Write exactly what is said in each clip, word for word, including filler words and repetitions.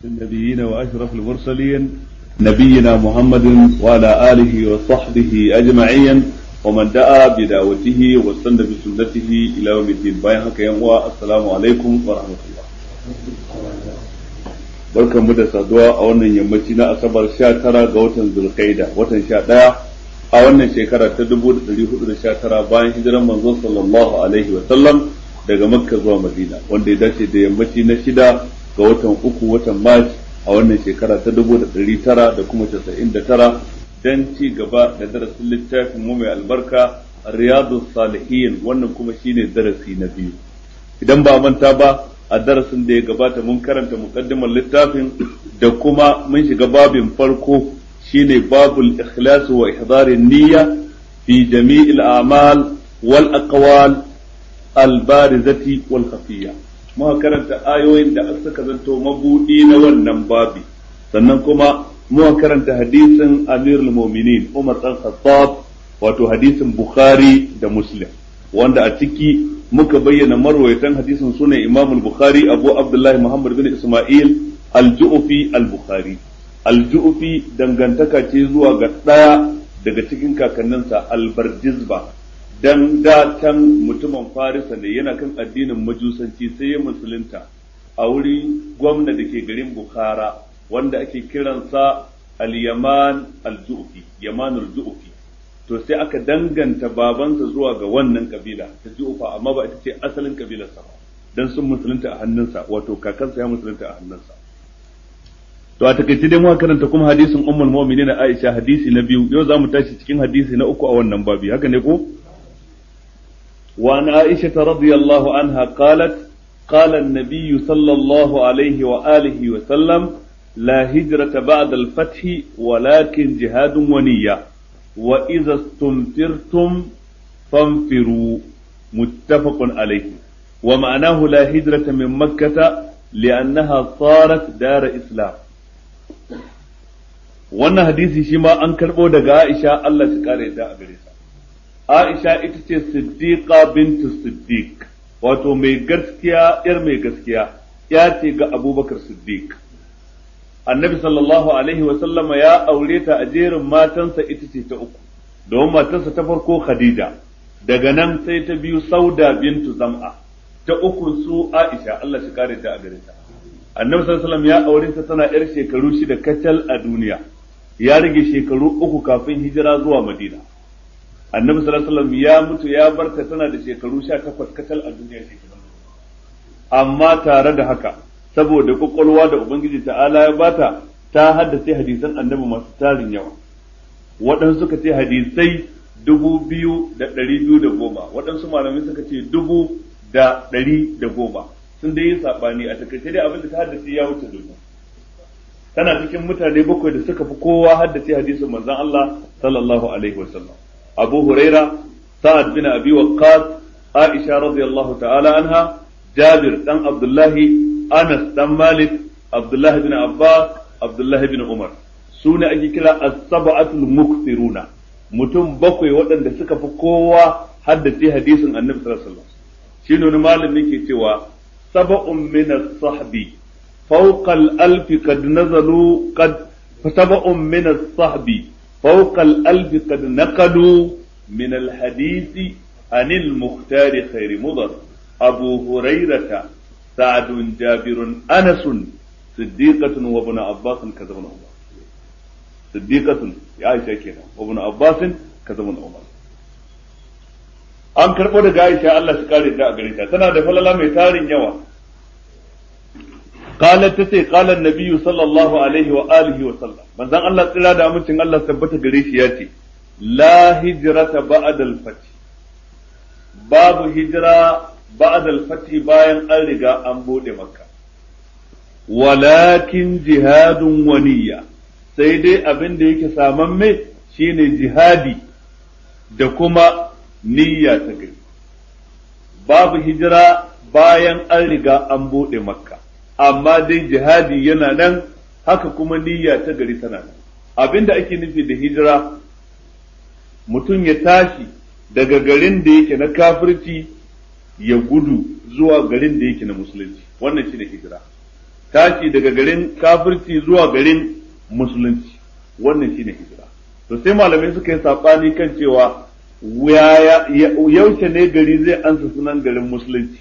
النبيين وأشرف المرسلين نبينا محمد وعلى آله وصحبه أجمعين ومن دعا بدعوته واستنى بسنته إلى يوم الدين. باين haka yan uwa, assalamu alaikum wa rahmatullah. Barkan mu da saduwa a wannan yammaci na Asabar sha tara ga watan Zulqaida, watan sha ɗaya a wannan shekara ta dubu da ɗari hudu da sha tara bayan hijiran manzo sallallahu alaihi wa sallam daga Makka zuwa Madina, wanda ya dace da yammaci na shida ga watan uku watan Mac a wannan shekara ta dubu da ɗari tara da kuma casa'in da tara don ci gaba da darasin littafin mu mai albarka Riyadus Salihin. Wannan kuma shine darasi na biyu. Idan ba manta ba, a darasin da ya gabata mun karanta muqaddimar littafin da kuma mun shiga babin farko shine babul ikhlas wa ihdarin niyya fi jami'il a'mal wal aqwal al barizati wal khafiyya. Muka karanta ayoyin da suka zanto mabudi na wannan babi, sannan kuma muka karanta hadisin Amirul Mu'minin Umar bin Khattab, wato hadisin Bukhari da Muslim, wanda a ciki muka bayyana marwayatan hadisin sunan Imam al-Bukhari Abu Abdullah Muhammad bin Isma'il al-Ju'fi al-Bukhari. Al-Ju'fi dangantaka ce zuwa ga daya daga cikin kakanninsa al-Bardizba, dan da can mutumin Farisa ne, yana kan addinin majusanci sai ya musulunta a wuri gwamna da ke garin Bukhara wanda ake kiransa al-Yaman al-Ju'fi, Yaman al-Ju'fi. To sai aka danganta babansa zuwa ga wannan kabila ta Ju'fa, amma ba ita ce asalin kabilarsa ba, dan sun musulunta a hannunsa, wato kakansa ya musulunta a hannunsa. To a takaice dai muka karanta kuma hadisin Ummul Mu'minin Aisha, hadisi na biyu. Yau zamu tashi cikin hadisi na uku a wannan babi, haka ne ko? وعن عائشة رضي الله عنها قالت قال النبي صلى الله عليه وآله وسلم لا هجرة بعد الفتح ولكن جهاد ونية وإذا استنفرتم فانفروا متفق عليه. ومعناه لا هجرة من مكة لأنها صارت دار إسلام. wannan hadisi shi ma an karɓo daga Aisha, Allah shi kare ta a gare sa. Aisha ita ce Siddiqa bintu Siddiq, wato mai gaskiya, yar mai gaskiya, ya ce ga Abubakar Siddiq. Annabi sallallahu alaihi wa sallama ya aure ta a jerin matansa, ita ce ta uku, domin matarsa ta farko Khadija, daga nan sai ta biyu Sauda bintu Zam'a, ta uku su Aisha, Allah shi kare ta a gare ta. Annabi sallallahu alaihi wa sallam ya aure ta tana yar shekaru shida kacal a duniya, ya rage shekaru uku kafin hijira zuwa Madina. Annabi sallallahu alaihi wasallam ya mutu ya barta tana da shekaru sha takwas kacal a duniya shekaru. Amma tare da haka, saboda kokolwa da Ubangiji ta'ala ya bata, ta haddace hadisan Annabi masu tarin yawa. Waɗansu suka ce hadisai dubu biyu da ɗari biyu da goma, waɗansu malamai suka ce dubu da ɗari da goma. Sun dai yi saɓani, a takaice dai abin da ta haddace ya wuce dubu. Tana cikin mutane bakwai da suka fi kowa haddace hadisin manzon Allah sallallahu alaihi wasallam. Abu Huraira, Sa'ad bin Abi Waqqas, Aisha radiyallahu ta'ala anha, Jabir dan Abdullahi, Anas dan Malik, Abdullahi bin Abbas, Abdullahi bin Umar. Su ne ake kira as-sab'atul mukthiruna, mutum bakwai waɗanda suka fi kowa haddace hadisin Annabi sallallahu alaihi wasallam. Shi ne wani malami ke cewa sab'un min as-sahbi fawqa al-alf qad nazalu qad sab'un min as-sahbi فوق الألف قد نقلوا من الحديث عن المختار خير مضر أبو هريرة سعد جابر أنس صديقة وابن عباس كذا ابن عمر صديقة يا عائشة كذا وابن عباس كذا ابن عمر. an karɓo daga Aisha, Allah su kare ta a gare ta, tana da falala mai tarin yawa. قالت تتي قال النبي صلى الله عليه وآله وسلم من ذن الله تلا دا أمتن الله ثبت قريش ياتي لا هجرة بعد الفتح باب هجرة بعد الفتح باين أرقى أنبود مكة ولكن جهاد ونية سيدي أبن ديك ساممي شيني جهادي دكما نية تقل. باب هجرة باين أرقى أنبود مكة, amma dai jihadi yana nan, haka kuma niyya ta gari tana nan. Abinda ake nufi da hijira, mutum ya tashi daga garin da yake na kafirci ya gudu zuwa garin da yake na musulunci, wannan shi ne hijira. tashi daga garin kafirci zuwa garin musulunci, wannan shine hijira. To sai malamai suka yi sabani kan cewa yaushe ne gari zai ansa sunan garin musulunci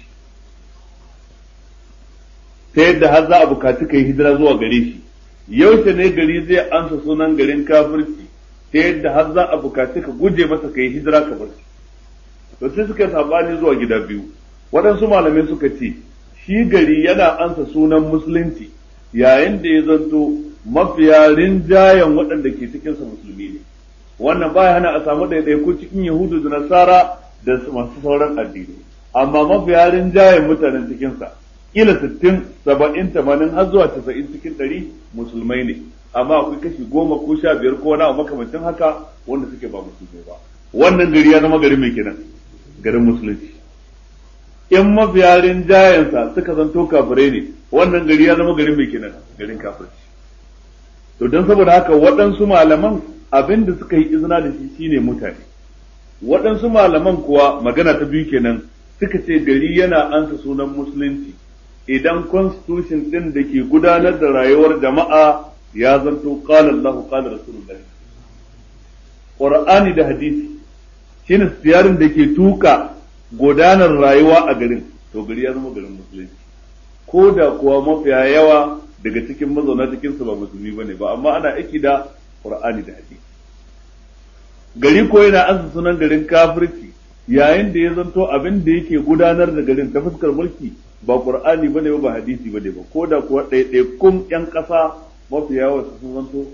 ta yadda har za a bukaci kai hijira zuwa gare shi, yaushe ne gari zai ansa sunan garin kafirci ta yadda har za a bukaci ka guje masa kai hijira ka bar shi. To sai suka yi sabani zuwa gida biyu. Waɗansu malamai suka ce shi gari yana ansa sunan musulunci yayin da ya zanto mafiya rinjayen waɗanda ke cikinsa musulmi ne. Wannan baya hana a samu ɗaiɗaiku cikin Yahudu da Nasara da masu sauran addini, amma mafiya rinjayen mutanen cikinsa kila sittin, saba'in, tamanin har zuwa casa'in cikin ɗari musulmai ne, amma akwai kashi goma ko sha biyar ko wani abu makamancin haka wanda suke ba musulmai ba. Wannan gari ya zama garin mai kenan, garin musulunci. In mafiya rinjayensa suka zanto kafirai ne, wannan gari ya zama garin mai kenan, garin kafirci. To don saboda haka waɗansu malaman abin da suka yi izina da shi shine mutane, waɗansu malaman kuwa magana ta biyu kenan suka ce gari yana ansa sunan musulunci idan constitution ɗin da ke gudanar da rayuwar jama'a ya zanto qala Allahu qala Rasulullahi. Qur'ani da hadisi shine siyarin da ke tuka gudanar rayuwa a garin, to gari ya zama garin musulunci, ko da kuwa mafiya yawa daga cikin mazauna cikin su ba musulmi bane ba, amma ana aiki da Qur'ani da hadisi. Gari ko yana ansa sunan garin kafirci yayin da ya zanto abin da yake gudanar da garin ta fuskar mulki ba Qur'ani bane ba, ba hadisi bane ba, ko da kuwa ɗaiɗaikun ƴan ƙasa mafi yawa su sun zanto.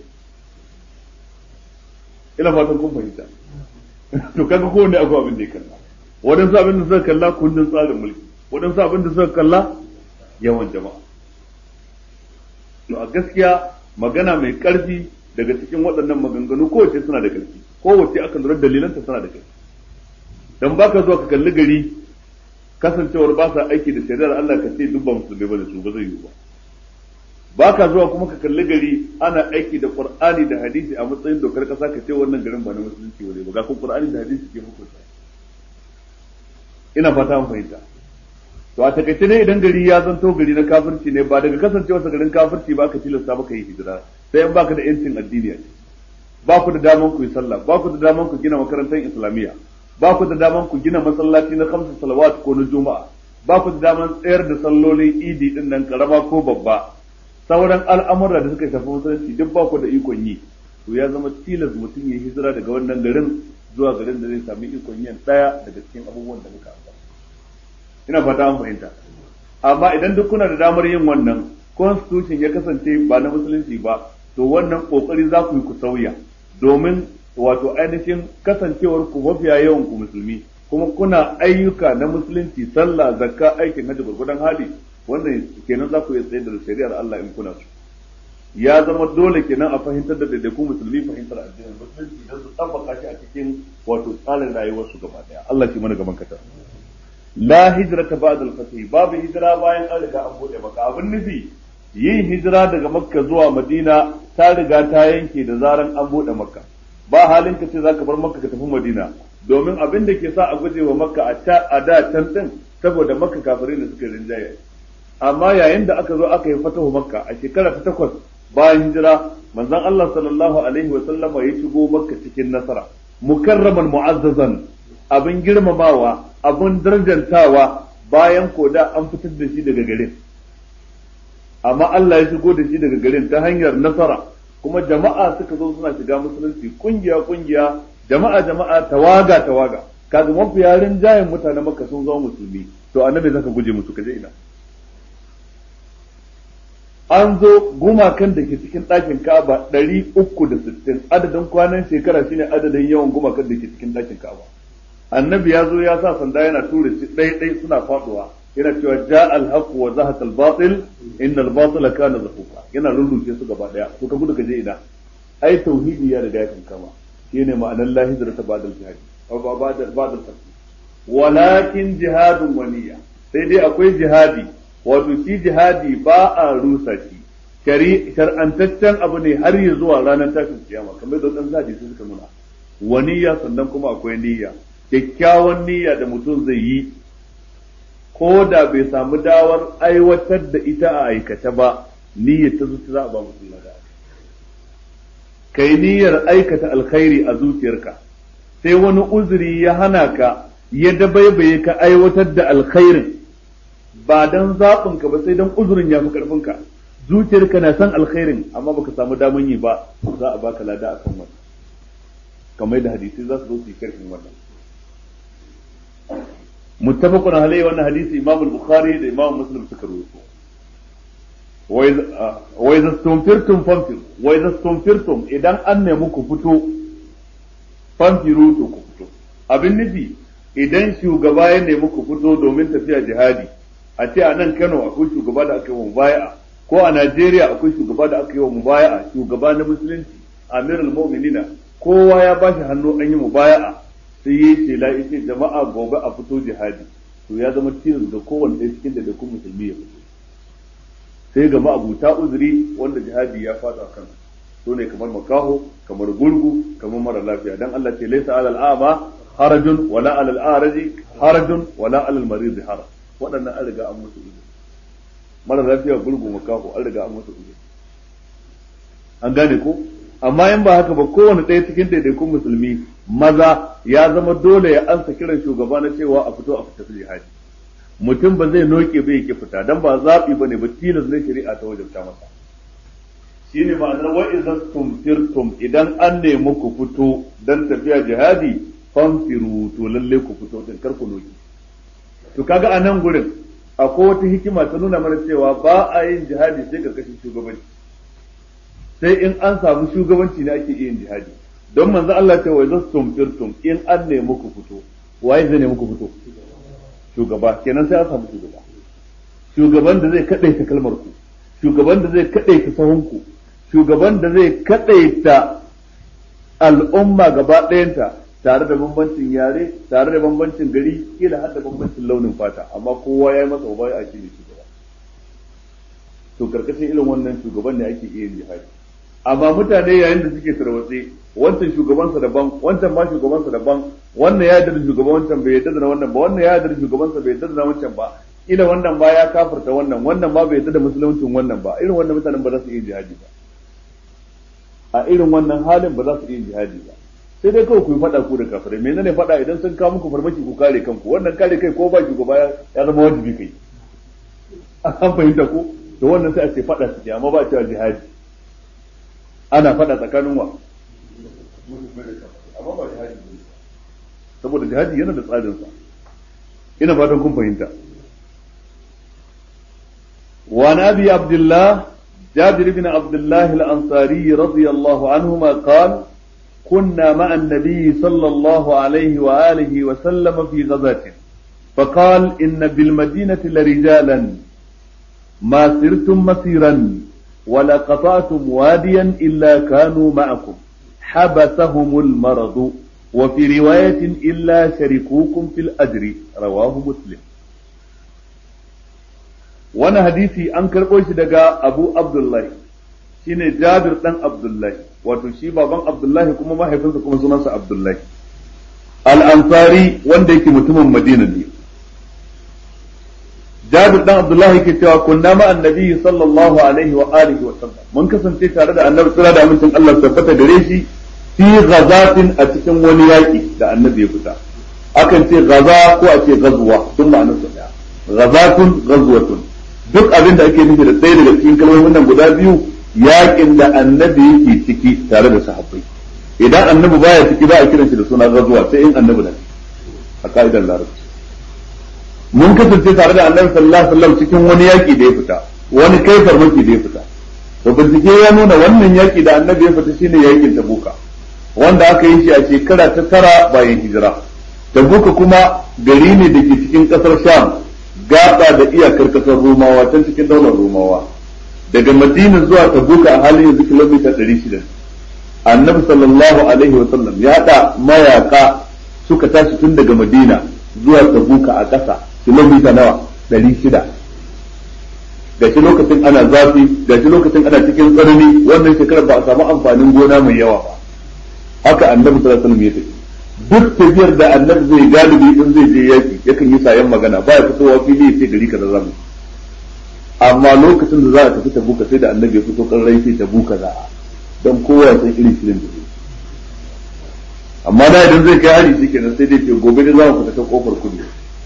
Ina fatan kun fahimta. To kaga kowanne akwai abin da ya kalla. Waɗansu abin da suka kalla kundin tsarin mulki, waɗansu abin da suka kalla yawan jama'a. To a gaskiya magana mai ƙarfi daga cikin waɗannan maganganu kowace suna da ƙarfi, kowace aka lura dalilanta suna da ƙarfi. Dan baka zuwa ka kalli gari kasancewar ba sa aiki da shari'ar Allah ka ce duk ba musulmai bane su, ba zai yi ba. Baka zuwa kuma ka kalli gari ana aiki da Qur'ani da hadisi a matsayin dokar kasa ka ce wannan garin ba na musulunci bane ba, ga kun Qur'ani da hadisi ke hukunta. Ina fata an fahimta. To a takaice ne idan gari ya zanto gari na kafirci ne, ba daga kasancewarsa garin kafirci ba ka tilasta maka yi hijira, sai in baka da yancin addini a ciki, ba ku da daman ku yi sallah, ba ku da daman ku gina makarantar islamiyya, ba ku da daman ku gina masallaci na kamsa salawat ko na juma'a, ba ku da daman tsayar da sallolin idi din nan karama ko babba, sauran al'amura da suka shafi musulunci duk ba ku da ikon yi. To ya zama tilas mutum ya hijira daga wannan garin zuwa garin da zai sami ikon yin daya daga cikin abubuwan da muka ambata. Ina fata an fahimta. Amma idan duk kuna da damar yin wannan, constitution ya kasance ba na musulunci ba, to wannan kokari za ku yi ku sauya, domin wato ainihin kasancewar ku mafiya yawan ku musulmi, kuma kuna ayyuka na musulunci, sallah, zakka, aikin hajji gurgudan hali, wannan kenan za ku iya tsaye da shari'ar Allah in kuna so. Ya zama dole kenan a fahimtar da daidaikun musulmi fahimtar addinin musulunci don su tabbaka shi a cikin wato tsarin rayuwarsu gaba daya. Allah shi mana gaban kata. La hijrata ba'da al-fath, babu hijira bayan an riga an bude Makka. Abin nufi yin hijira daga Makka zuwa Madina ta riga ta yanke da zaran an bude Makka. Ba halin ka ce zaka bar Makka ka tafi Madina, domin abin da ke sa a guje wa Makka a da can din saboda Makka kafirai ne suka rinjaye. Amma yayin da aka zo aka yi fatahu Makka a shekara ta takwas bayan hijira, manzon Allah sallallahu alaihi wa sallama ya shigo Makka cikin nasara, mukarraman mu'azzazan, abin girmamawa, abin darajantawa, bayan koda an fitar da shi daga garin. Amma Allah ya shigo da shi daga garin ta hanyar nasara, kuma jama'a suka zo suna shiga musulunci kungiya kungiya, jama'a jama'a, tawaga tawaga. Kaga mafiya rinjayen mutanen Makka sun zama musulmi, to annabi zaka guje musu kaje ina. An zo gumakan da ke cikin ɗakin Ka'aba ɗari uku da sittin, adadin kwanan shekara shine adadin yawan gumakan da ke cikin ɗakin Ka'aba. Annabi ya zo ya sa sanda yana tura shi ɗai ɗai suna faɗuwa, yana cewa ja al-haq wa zahaqa al-batil innal batila kana zahuqa, yana rurrufe su gaba ɗaya. To ka gudu ka je ina, ai tauhidi ya riga ya kankama, shine ma'anar la hijrata ba'da al-jihad aw ba'da ba'da al-fath, walakin jihadun waniya, sai dai akwai jihadi. Wato shi jihadi ba a rusa shi, shar'antaccen abu ne har ya zuwa ranar tashin kiyama, kamar da wadansu hadisi suka nuna. Waniya sannan kuma akwai niyya, kyakkyawan niyya da mutum zai yi, ko da bai samu dawar aiwatar da ita a aikace ba, niyyar ta zuci za a ba mutum lada kai niyyar aikata alkhairi a zuciyarka sai wani uzuri ya hana ka ya dabaibaye ka aiwatar da alkhairin ba dan zaɓin ka ba sai dan uzurin ya fi karfin ka zuciyarka na san alkhairin amma baka samu daman yi ba za a baka lada akan wannan kamar da hadisi za su zo su yi karfin wannan muttafaqun alayhi wannan hadisi Imam al-Bukhari da Imam Muslim suka rawaito wa idza stunfirtum fanfiru wa idza stunfirtum idan an nemi ku fito fanfiru to ku fito abin nufi idan shugaba ya nemi ku fito domin tafiya jihadi a ce a nan Kano akwai shugaba da aka yi wa mubaya'a ko a Najeriya akwai shugaba da aka yi wa mubaya'a shugaba na musulunci Amirul Mu'minina kowa ya bashi hannu an yi mubaya'a sai yi ce la yace jama'a gobe a fito jihadi to ya zama tilas ga kowanne ɗaya cikin da kun musulmi ya fito sai ga ma'abuta uzuri wanda jihadi ya fada kan su ne kamar makaho kamar gurgu kamar mara lafiya dan Allah ce laysa alal a'ma harajun wala alal araji harajun wala alal marid haraj waɗannan an riga an musu uzuri mara lafiya gurgu makaho an riga an musu uzuri an gane ko amma in ba haka ba kowane ɗaya cikin daidaikun musulmi maza ya zama dole ya ansa kiran shugaba na cewa a fito a fita jihadi mutum ba zai noke ba yake fita dan ba zaɓi bane ba tilas ne shari'a ta wajabta masa shine ma'anar wa idza tumtirtum idan an nemi ku fito dan tafiya jihadi fanfiru to lalle ku fito din kar ku noke to kaga a nan gurin akwai wata hikima ta nuna mana cewa ba a yin jihadi sai karkashin shugabanci sai in an samu shugabanci ne ake yin jihadi don manzo Allah ce wa idza tumtirtum in an nemi ku fito waye zai nemi ku fito shugaba kenan sai an samu shugaba shugaban da zai kadaita kalmar ku shugaban da zai kadaita sahun ku shugaban da zai kadaita al'umma gaba ɗayanta tare da bambancin yare tare da bambancin gari kila har da bambancin launin fata amma kowa ya yi masa ubaya a shine shugaba to karkashin irin wannan shugaban ne ake iya yin jihadi amma mutane yayin da suke tarwatse wancan shugabansa daban wancan ma shugabansa daban wannan ya yarda da shugaban wancan bai yarda da wannan ba wannan ya yarda da shugabansa bai yarda da wancan ba ila wannan ba ya kafirta wannan wannan ma bai yarda da musuluncin wannan ba irin wannan mutanen ba za su iya jihadi ba a irin wannan halin ba za su iya jihadi ba sai dai kawai ku yi fada ku da kafirai menene fada idan sun kawo muku farmaki ku kare kanku wannan kare kai ko ba shugaba ya zama wajibi kai an fahimta ko to wannan sai a ce fada suke amma ba a cewa jihadi ana fada tsakanin wa amma ba jihadi ne saboda jihadi yana da tsarin sa ina fatan kun fahimta wa nabi abdullah jabir ibn abdullah al-ansari radiyallahu anhuma qala كنا مع النبي صلى الله عليه وآله وسلم في غزاة فقال إن بالمدينة لرجالا ما سرتم مسيرا ولا قطعتم واديا إلا كانوا معكم حبسهم المرض وفي رواية إلا شركوكم في الأجر رواه مسلم وانا حديثي أنكر قوش دقاء أبو عبد الله shine Jabir dan Abdullahi wato shi baban Abdullahi kuma mahaifinsa kuma sunansa Abdullahi al-Ansari wanda yake mutumin Madina ne Jabir dan Abdullahi yake cewa kunna ma annabi sallallahu alaihi wa alihi wa sallam mun kasance tare da annabi sallallahu alaihi wa sallam Allah tabbata gare shi fi ghazatin a cikin wani yaki da annabi ya fita akan ce gaza ko a ce gazwa duk ma'anar su daya ghazatun ghazwatun duk abin da ake nufi da ɗaya daga cikin kalmomin nan guda biyu yakin da annabi yake ciki tare da sahabbai idan annabi baya ciki ba a kiran shi da suna gazuwa sai in annabi na a ka'idar larabci mun kasance tare da annabi sallallahu alaihi wasallam cikin wani yaki da ya fita wani kai farmaki da ya fita to bincike ya nuna wannan yaki da annabi ya fita shine yakin tabuka wanda aka yi shi a shekara ta tara bayan hijira tabuka kuma gari ne da ke cikin kasar sham gaba da iyakar kasar romawa can cikin daular romawa daga madina zuwa tabuka a halin yanzu kilomita ɗari shida annabi sallallahu alaihi wa sallam ya haɗa mayaka suka tashi tun daga madina zuwa tabuka a ƙasa kilomita nawa ɗari shida gashi lokacin ana zafi gashi lokacin ana cikin tsanani wannan shekarar ba a samu amfanin gona mai yawa ba haka annabi sallallahu alaihi wa sallam ya tafi duk tafiyar da annabi zai galibi in zai je yaki yakan yi sayan magana ba ya fitowa fili ya ce gari kaza zamu amma lokacin da za a tafi Tabuka sai da annabi ya fito karrai sai Tabuka za a don kowa ya san irin shirin da zai amma da idan zai kai hari shikenan sai dai ce gobe da za mu fita ta kofar kudu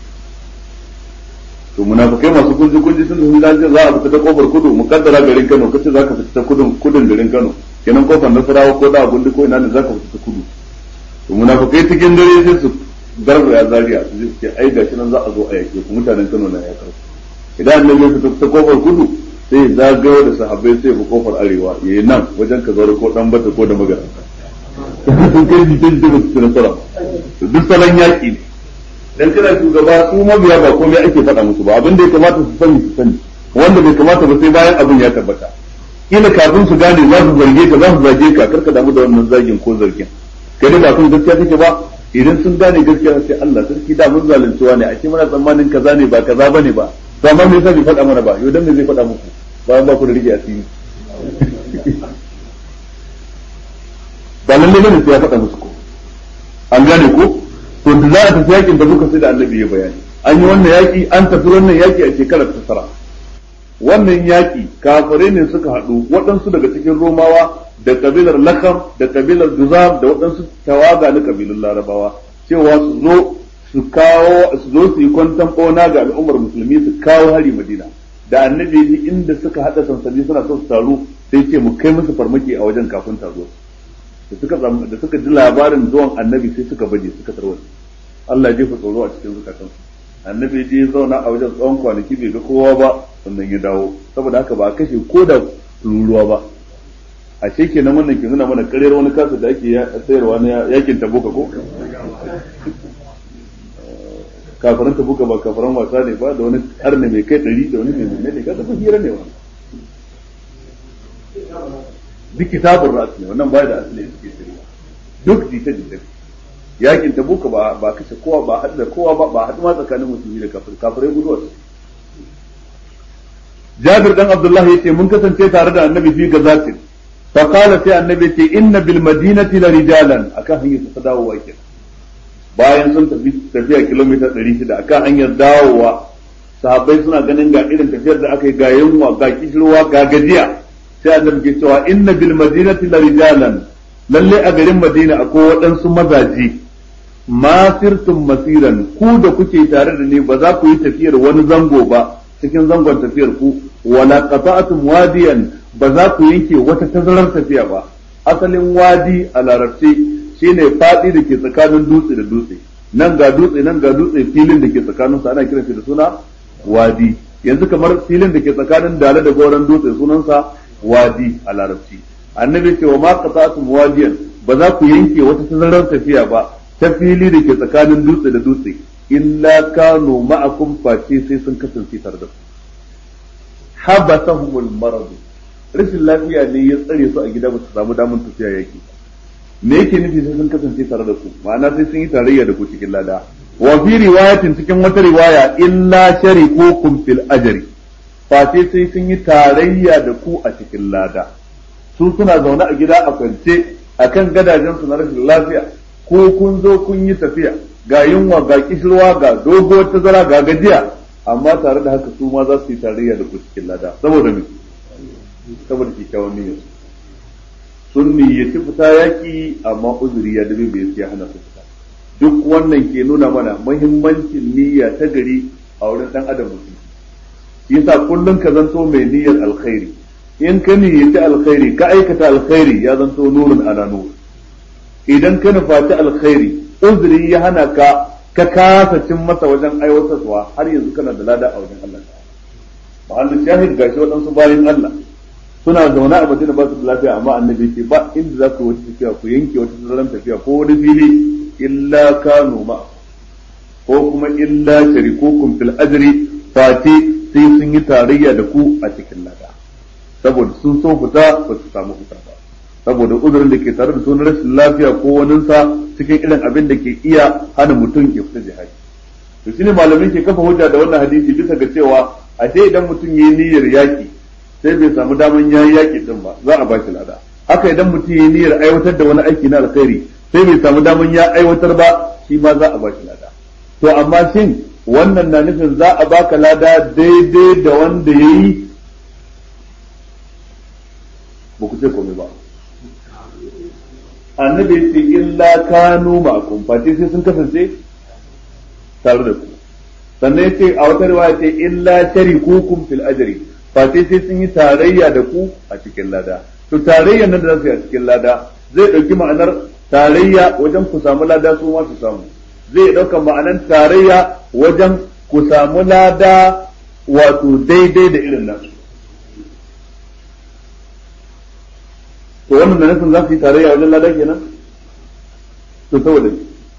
to munafikai masu kunji kunji sun sun dace za a fita ta kofar kudu mukaddara garin Kano kace za ka fita ta kudun kudun garin Kano kenan kofar Nasarawa ko da gundi ko ina ne za ka fita ta kudu to munafikai cikin dare sai su garba ya zariya su ji ce ai gashi nan za a zo a yake ku mutanen Kano na ya karsu idan annabi ya fita ta kofar kudu sai ya zagayo da sahabbai sai ya bi kofar arewa yayi nan wajen ka zaure ko dan bata ko da magaranta sun kai jikin da su nasara duk salon yaki ne dan kana shugaba su mabiya ba komai ake faɗa musu ba abin da ya kamata su sani su sani wanda bai kamata ba sai bayan abin ya tabbata kila kafin su gane za su zarge ka za su zage ka karka damu da wannan zagin ko zargin kai da ba kun gaskiya kake ba idan sun gane gaskiya sai Allah sarki da mun zaluncewa ne ake mana tsammanin kaza ne ba kaza bane ba to amma me yasa bai faɗa mana ba yau dan me zai faɗa muku bayan ba ku da rike asiri ba lalle ne sai ya faɗa musu ko an gane ko to da za a tafi yakin da muka sai da annabi ya bayani an yi wannan yaki an tafi wannan yaki a shekarar ta tara wannan yaki kafirai ne suka haɗu waɗansu daga cikin romawa da kabilar lakam da kabilar duzam da waɗansu tawaga na kabilun larabawa cewa su zo su kawo su zo su yi kwantan ɓauna ga al'ummar musulmi su kawo hari madina da annabi ji inda suka haɗa sansani suna so su taru sai ce mu kai musu farmaki a wajen kafin taro da suka da suka ji labarin zuwan annabi sai suka baje suka tarwata Allah ya jefa tsoro a cikin zukatan annabi je zauna a wajen tsawon kwanaki bai ga kowa ba sannan ya dawo saboda haka ba a kashe ko da ruruwa ba a ce kenan wannan ke nuna mana karyar wani kasa da ake sayarwa na yakin Tabuka ko kafaran Tabuka ba kafaran wasa ne ba da wani arne mai kai ɗari da wani mai mai ne ka tafi hira ne wannan duk kitabun ra'as ne wannan baya da asali suke shirya duk jita jita yakin Tabuka ba ba kashe kowa ba haɗu da kowa ba ba haɗu ma tsakanin musulmi da kafirai kafirai guduwa su Jabir dan Abdullah yace mun kasance tare da Annabi fi gazatin fa qala sai Annabi yace inna bil madinati la rijalan akan hanyar ta dawowa kenan bayan sun tafi tafiya kilomita ɗari shida akan hanyar dawowa sahabbai suna ganin ga irin tafiyar da aka yi ga yunwa ga kishirwa ga gajiya sai Annabi ke cewa inna bil madinati la rijalan lalle a garin Madina akwai waɗansu mazaje ma sirtum masiran ku da kuke tare da ni ba za ku yi tafiyar wani zango ba cikin zangon tafiyar ku wala qata'tum wadiyan ba za ku yanke wata tazarar tafiya ba asalin wadi a larabci shine fadi da ke tsakanin dutse da dutse nan ga dutse nan ga dutse filin da ke tsakanin su ana kiransa da suna wadi yanzu kamar filin da ke tsakanin dala da goran dutse sunansa wadi a larabci annabi ce wa ma qata'tum wadiyan ba za ku yanke wata tazarar tafiya ba ta fili da ke tsakanin dutse da dutse illa kanu ma'akum face sai sun kasance tare da ku habasahumul marad rashin lafiya ne ya tsare su a gida ba su samu damar tafiya yaki me yake nufi sai sun kasance tare da ku ma'ana sai sun yi tarayya da ku cikin lada wa fi riwayatin cikin wata riwaya illa sharikukum fil ajri face sai sun yi tarayya da ku a cikin lada su suna zaune a gida a kwance akan gadajen su na rashin lafiya ko kun zo kun yi tafiya ga yunwa ga kishirwa ga doguwar tazara ga gajiya amma tare da haka su ma za su yi tarayya da ku cikin lada saboda me saboda kyakkyawan niyyar sun niyyaci fita yaki amma uzuri ya dabe bai ya hana su fita duk wannan ke nuna mana muhimmancin niyya ta gari a wurin dan adam mutum yasa kullum ka zanto mai niyyar alkhairi in ka niyyaci alkhairi ka aikata alkhairi ya zanto nurun ala nur idan ka nufaci alkhairi uzuri ya hana ka ka kasa cin masa wajen aiwatarwa har yanzu kana da lada a wajen Allah ma'allin shahid gashi waɗansu bayan Allah suna zaune a Madina ba su da lafiya amma annabi ce ba inda za ku wata tafiya ku yanke wata tsaron tafiya ko wani fili illa kanu ma ko kuma illa sharikukum fil ajri fati sai sun yi tarayya da ku a cikin lada saboda sun so fita ba su samu fita ba saboda uzurin da ke tare da sunan rashin lafiya ko waninsa cikin irin abin da ke iya hana mutum ya fita jihadi to shine malamin ke kafa hujja da wannan hadisi bisa ga cewa a sai idan mutum yayi niyyar yaki sai bai samu daman yayi yaki din ba za a ba shi lada haka idan mutum yayi niyyar aiwatar da wani aiki na alkhairi sai bai samu daman ya aiwatar ba shi ma za a ba shi lada to amma shin wannan na nufin za a baka lada daidai da wanda yayi ba ku ce komai ba annabi ya ce illa kanu ma'akum fati sai sun kasance tare da ku sannan ya ce a wata riwaya ce illa sharikukum fil ajri fati sai sun yi tarayya da ku a cikin lada to tarayyan nan da za su yi a cikin lada zai dauki ma'anar tarayya wajen ku samu lada su ma su samu zai dauka ma'anar tarayya wajen ku samu lada wato daidai da irin nasu to wannan da nufin za su yi tarayya wajen lada kenan to saboda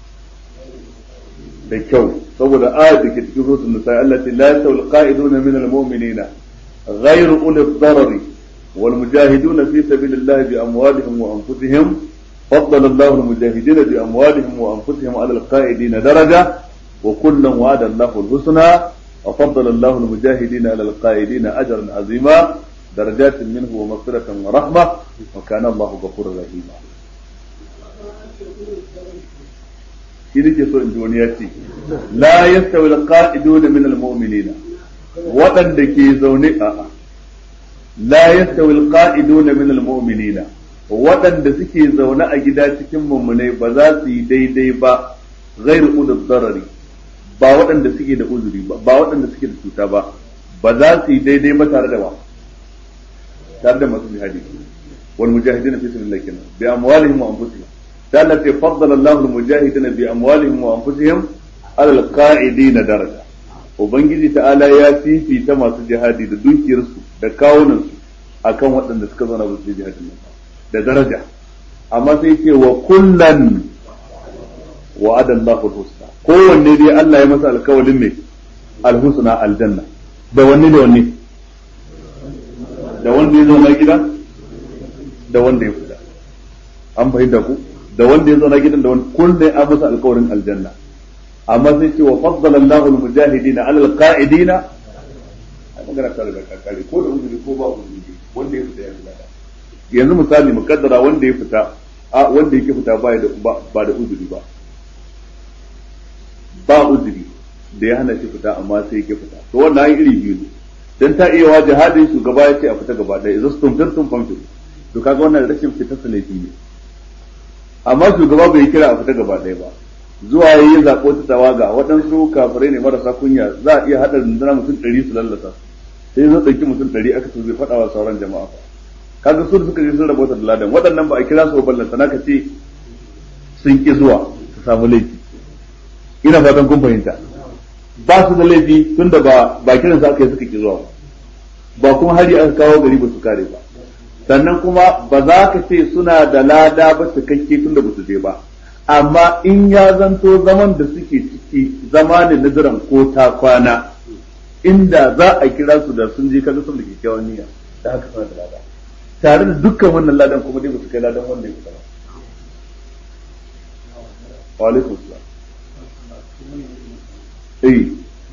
da kyau saboda ayat da ke cikin suratul nisa Allah ta la yastawil qa'iduna min al-mu'minina ghayru uli ad-darari wal mujahiduna fi sabilillahi bi amwalihim wa anfusihim faddala Allahu al-mujahidina bi amwalihim wa anfusihim 'ala al-qa'idina daraja wa kullan wa'ada Allahu al-husna wa faddala Allahu al-mujahidina 'ala al-qa'idina ajran 'azima درجات منه ومغفرة ورحمة وكان الله غفورا رحيما shi nake so in ji wani ya ce la yastawi alqa'idun min almu'minina waɗanda ke zaune a la yastawi alqa'idun min almu'minina waɗanda suke zaune a gida cikin mummunai ba za su yi daidai ba ghairu udud darari ba waɗanda suke da uzuri ba ba waɗanda suke da cuta ba ba za su yi daidai ba tare da wa tare da masu jihadi wal mujahidin fi sabilillah kenan bi amwalihim wa anfusihim ta Allah ta faddala Allahu al mujahidin bi amwalihim wa anfusihim ala al qa'idin daraja ubangiji ta'ala ya fifita masu jihadi da dukiyarsu da kawunan su akan waɗanda suka zauna ba su jihadin nan da daraja amma sai ce wa kullan wa'ada Allahu al husna kowanne dai Allah ya masa alkawalin mai al husna aljanna da wanne da wanne da wanda ya zauna gida da wanda ya fita an fahimta ku da wanda ya zauna gidan da wanda kullum an masa alƙawarin aljanna amma sai ce wa faddala Allahu al-mujahidina 'ala al-qa'idina a magana ta daga kakare ko da uzuri ko ba uzuri wanda ya fita ya fita yanzu misali mukaddara wanda ya fita a wanda yake fita ba da ba da uzuri ba ba uzuri da ya hana shi fita amma sai yake fita to wannan iri biyu ne dan ta iya wa jihadin shugaba ya ce a fita gaba ɗaya idan sun tuntum famtu to kaga wannan rashin fitar sa laifi ne amma shugaba bai kira a fita gaba ɗaya ba zuwa yayi zako ta tawaga waɗansu kafirai ne marasa kunya za a iya haɗa rundunar mutum ɗari su lallasa sai zai ɗauki mutum ɗari aka ce zai faɗa wa sauran jama'a ba kaga su suka je sun rabota da ladan waɗannan ba a kira su ba ballanta naka ce sun ki zuwa su samu laifi ina fatan kun fahimta ba su da laifi tunda ba ba kiran sa aka yi suka ki zuwa ba kuma hari aka kawo gari ba su kare ba sannan kuma ba za ka ce suna da lada ba su kakke tunda ba su je ba amma in ya zanto zaman da suke ciki zama ne na jiran ko ta kwana inda za a kira su da sun je kaga sun da kyakkyawan niyya da haka suna da lada tare da dukkan wannan ladan kuma dai ba su kai ladan wanda ya fita ba wa alaikum salam eh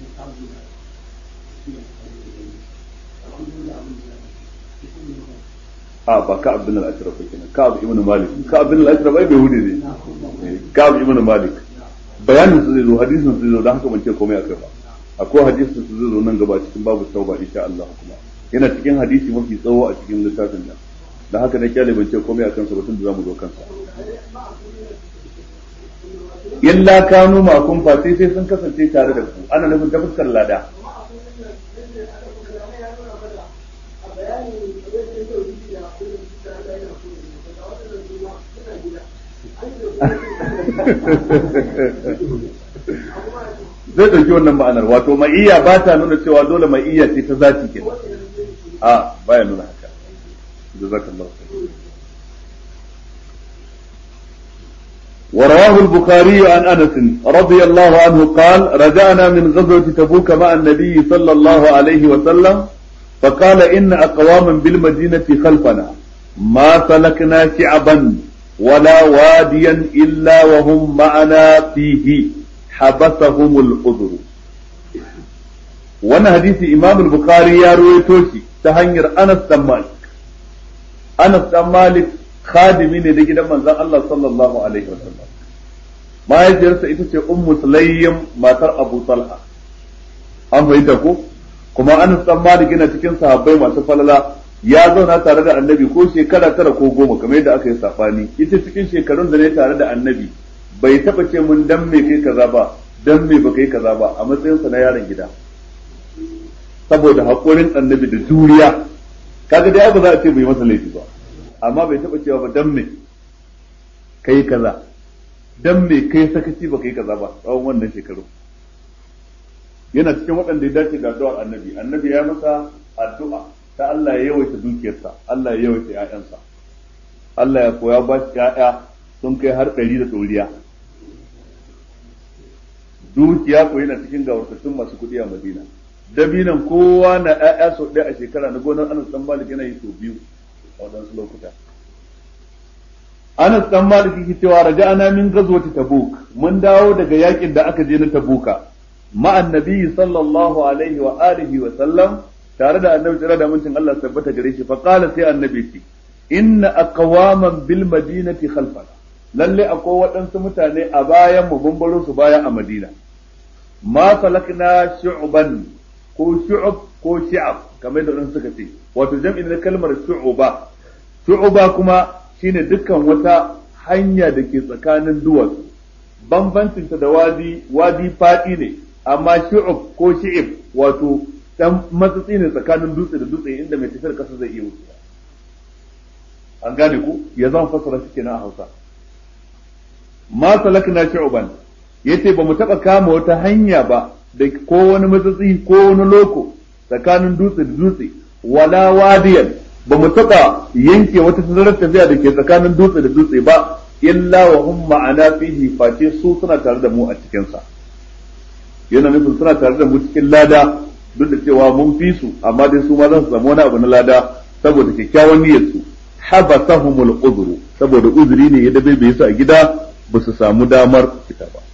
a ba ka abin al-ashraf kenan ka abu ibn malik ka abin al-ashraf ai bai hude ne ka abu ibn malik bayanin su zai zo hadisin su zai zo dan haka ban ce komai akai ba akwai hadisin su zai zo nan gaba cikin babu tauba insha Allah kuma yana cikin hadisi mafi tsawo a cikin littafin nan dan haka ne kyale ban ce komai akan sa ba tun da zamu zo kansa illa kanu ma kun fati sai sun kasance tare da ku ana nufin ta fuskar lada zai ɗauki wannan ma'anar wato ma'iyya ba ta nuna cewa dole ma'iyya ce ta zati ke a baya nuna haka jazakallahu khair ورواه البخاري عن انس رضي الله عنه قال رجعنا من غزوة تبوك مع النبي صلى الله عليه وسلم فقال ان اقواما بالمدينة خلفنا ما سلكنا شعبا ولا واديا الا وهم معنا فيه حبسهم العذر. وانا حديث امام البخاري يا رويتوشي تهنير انس بن مالك انس بن مالك khadimi ne da gidan manzon Allah sallallahu alaihi wasallam mahaifiyarsa ita ce ummu sulaym matar Abu Talha an fahimta ko kuma Anas dan Malik yana cikin sahabbai masu falala ya zauna tare da annabi ko shekara tara ko goma kamar yadda aka yi safani ita cikin shekarun da ne tare da annabi bai taba ce mun dan me kai kaza ba dan me baka yi kaza ba a matsayin sa na yaron gida saboda hakurin annabi da juriya kaga dai ba za a ce bai masa laifi ba amma bai taba cewa ba dan me kai kaza dan me kai sakaci baka yi kaza ba tsawon wannan shekaru yana cikin waɗanda ya dace da addu'ar annabi annabi ya masa addu'a ta Allah ya yawaita dukiyarsa Allah ya yawaita ƴaƴansa Allah ya koya ba shi ƴaƴa sun kai har ɗari da ɗoriya dukiya ko yana cikin gawartattun masu kuɗi a Madina dabinan kowa na ƴaƴa sau ɗaya a shekara na gonar Anas dan Malik yana yi sau biyu a waɗansu lokuta Anas dan Malik yake cewa raja'ana min ghazwati Tabuk mun dawo daga yakin da aka je na Tabuka ma'an nabiyyi sallallahu alaihi wa alihi wa sallam tare da annabi tsira da mutum Allah tabbata gare shi fa qala sai annabi ce inna aqwaman bil madinati khalfana lalle akwai waɗansu mutane a bayan mu bumbaro su baya a Madina ma salakna shu'ban ko shu'ub ko shi'ab kamar da wannan suka ce wato jam'in na kalmar shu'uba shu'uba kuma shine dukkan wata hanya da ke tsakanin duwatsu bambancin ta da wadi wadi fadi ne amma shu'ub ko shi'ib wato dan matsatsi ne tsakanin dutse da dutse inda mai tafiyar kasa zai iya wucewa an gane ku ya zan fasara shi kenan a Hausa ma salakna shu'ban yace ba mu taba kama wata hanya ba da ko wani matsatsi ko wani loko tsakanin dutse da dutse wala wadiyan ba mu taba yanke wata tazarar tafiya da ke tsakanin dutse da dutse ba illa wa hum ma'ana fihi face su suna tare da mu a cikin sa yana nufin suna tare da mu cikin lada duk da cewa mun fi su amma dai su ma za su samu wani abu na lada saboda kyakkyawan niyyar su habasahumul uzru saboda uzuri ne ya dabe bai su a gida ba su samu damar fita ba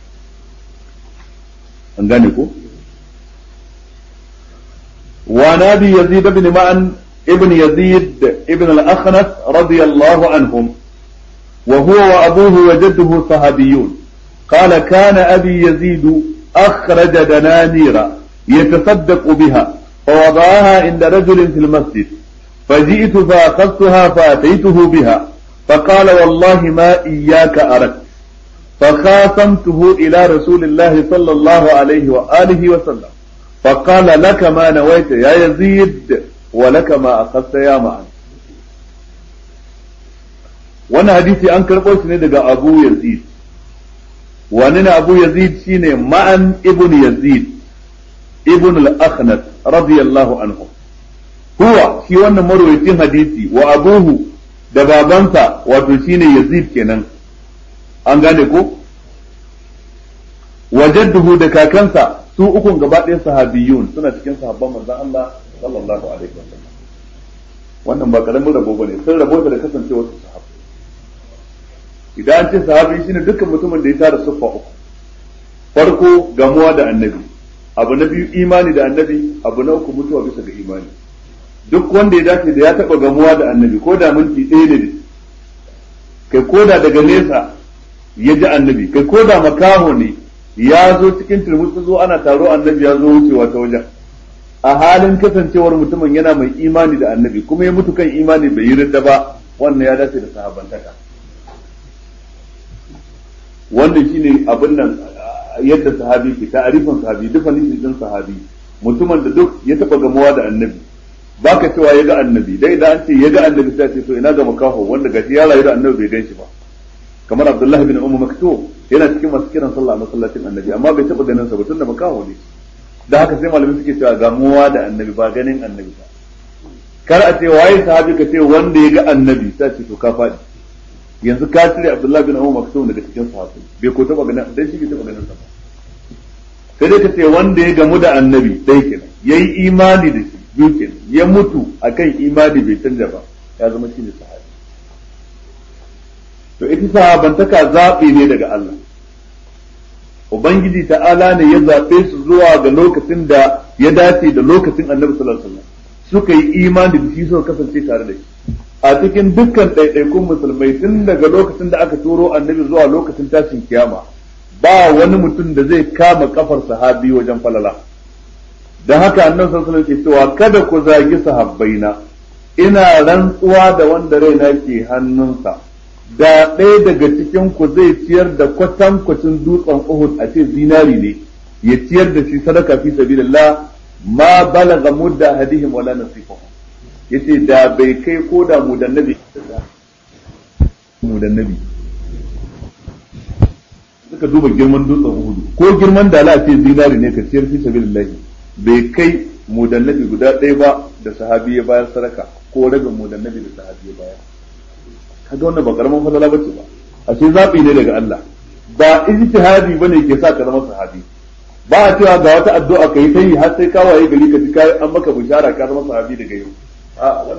an gane ko wa nabi yazid ibn ma'an ibn yazid ibn al-akhnas radiyallahu anhum wa huwa wa abuhu wa jadduhu sahabiyun قال كان أبي يزيد أخرج دنانير يتصدق بها فوضعها عند رجل في المسجد فجئت فأخذتها فأتيته بها فقال والله ما إياك أردت فخاصمته إلى رسول الله صلى الله عليه وآله وسلم فقال لك ما نويت يا يزيد ولك ما أخذت يا معن وانا حديثي أنكر قوش ندق أبو يزيد واننا أبو يزيد شيني معن ابن يزيد ابن الأخنس رضي الله عنه هو شي wannan marwayin hadisi wa abuhu da babansa wato shine Yazid kenan an gane ko wajadduhu da kakansa su ukun gaba ɗaya sahabiyun suna cikin sahabban manzon Allah sallallahu alaihi wasallam wannan ba karamin rabo bane sun rabo da kasancewa su sahabbai idan an ce sahabi shine dukkan mutumin da ya tara siffa uku farko gamuwa da annabi abu na biyu imani da annabi abu na uku mutuwa bisa ga imani duk wanda ya dace da ya taba gamuwa da annabi ko da minti ɗaya ne kai ko da daga nesa ya ji annabi kai ko da makaho ne ya zo cikin turmus zo ana taro annabi ya zo wucewa ta wajen a halin kasancewar mutumin yana mai imani da annabi kuma ya mutu kan imani bai yi ridda ba wannan ya dace da sahabantaka wannan shine abin nan yadda sahabi ke ta'arifin sahabi definition din sahabi mutumin da duk ya taba gamuwa da annabi baka cewa ya ga annabi dai idan an ce ya ga annabi sai ce to ina ga makaho wanda gashi ya rayu da annabi bai gan shi ba kamar Abdullahi bin Ummu Maktum yana cikin masu kiran sallah a masallacin annabi amma bai taba ganin sa ba tunda makaho ne da haka sai malamin suke cewa gamuwa da annabi ba ganin annabi ba kar a ce waye sahabi ka ce wanda ya ga annabi sai ce to ka faɗi yanzu ka cire Abdullahi bin Ummu Maktum daga cikin sahabbai bai ko taba ganin dan shi bai taba ganin sa ba sai dai ka ce wanda ya gamu da annabi dai kenan yayi imani da shi biyu kenan ya mutu akan imani bai canja ba ya zama shi ne sahabi to ita sahabantaka zaɓi ne daga Allah ubangiji ta'ala ne ya zaɓe su zuwa ga lokacin da ya dace da lokacin annabi sallallahu alaihi wasallam suka yi imani da shi suka kasance tare da shi a cikin dukkan ɗaiɗaikun musulmai tun daga lokacin da aka turo annabi zuwa lokacin tashin kiyama ba wani mutum da zai kama kafar sahabi wajen falala dan haka annabi sallallahu alaihi wasallam ke cewa kada ku zagi sahabbaina ina rantsuwa da wanda raina ke hannunsa da ɗaya daga cikin ku zai ciyar da kwatankwacin dutsen Uhud a ce zinari ne ya ciyar da shi sadaka fi sabilillah ma balaga mudda hadihim wala nasifa yace da bai kai ko da mu da nabi mu da nabi suka duba girman dutsen Uhud ko girman da la ce zinari ne ka ciyar fi sabilillah bai kai mu da nabi guda ɗaya ba da sahabi ya bayar sadaka ko rabin mu da nabi da sahabi ya bayar kaga wannan ba karaman fadala bace ba ashe zabi ne daga Allah ba ijtihadi bane ke sa ka zama sahabi ba a cewa ga wata addu'a kai ta yi har sai ka waye gari ka ji kai an maka bishara ka zama sahabi daga yau a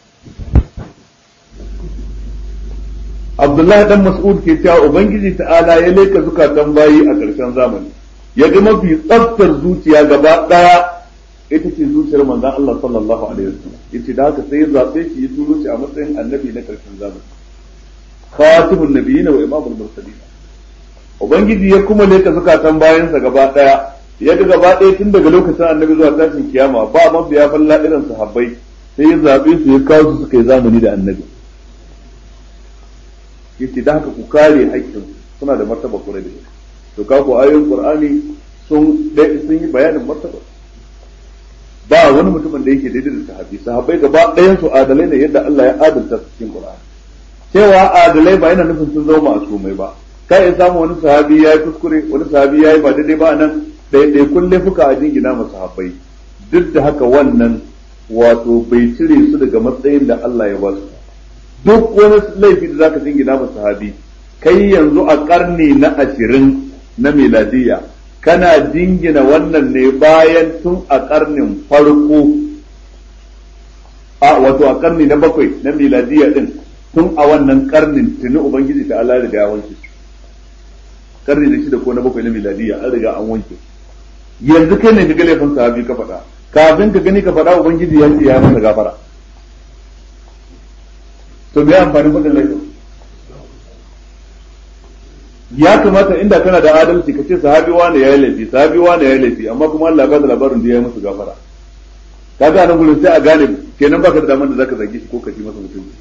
Abdullahi dan Mas'ud ke cewa ubangiji ta'ala ya leka zukatan bayi a ƙarshen zamani ya ga mafi tsaftar zuciya gaba daya ita ce zuciyar manzon Allah sallallahu alaihi wasallam yace da haka sai ya zabe shi ya turo shi a matsayin annabi na ƙarshen zamani khatibun nabiyina wa imamul mursalin ubangiji ya kuma leka zukatan bayansa gaba daya ya ga gaba daya tun daga lokacin annabi zuwa tashin kiyama ba mabiya falla irin sahabbai sai ya zabe su ya kawo su suka yi zamani da annabi yace da haka ku kare haƙƙin suna da martaba kure da to ka ko ayoyin qur'ani sun sun yi bayanin martaba ba wani mutumin da yake daidai da sahabi sahabbai gaba ɗayan su adalai ne yadda Allah ya adalta cikin qur'ani cewa adalai ba yana nufin sun zama masumai ba kai ya samu wani sahabi ya yi kuskure wani sahabi ya yi ba daidai ba nan daidai kun laifuka a jingina masu sahabbai duk da haka wannan wato bai cire su daga matsayin da Allah ya ba su duk wani laifi da zaka jingina masu sahabi kai yanzu a karni na ashirin na miladiyya kana jingina wannan ne bayan tun a karnin farko a wato a karni na bakwai na miladiyya din tun a wannan karnin tuni ubangiji ta Allah riga ya wanke karni da shida ko na bakwai na miladiyya an riga an wanke yanzu kai ne ga laifin sahabi ka faɗa kafin ka gani ka faɗa ubangiji ya ce ya masa gafara to me amfanin faɗin laifin ya kamata inda kana da adalci ka ce sahabi wani ya yi laifi sahabi wani ya yi laifi amma kuma Allah ba da labarin da ya yi masa gafara kaga nan gurin sai a gane kenan baka da damar da zaka zage shi ko ka ji masa mutunci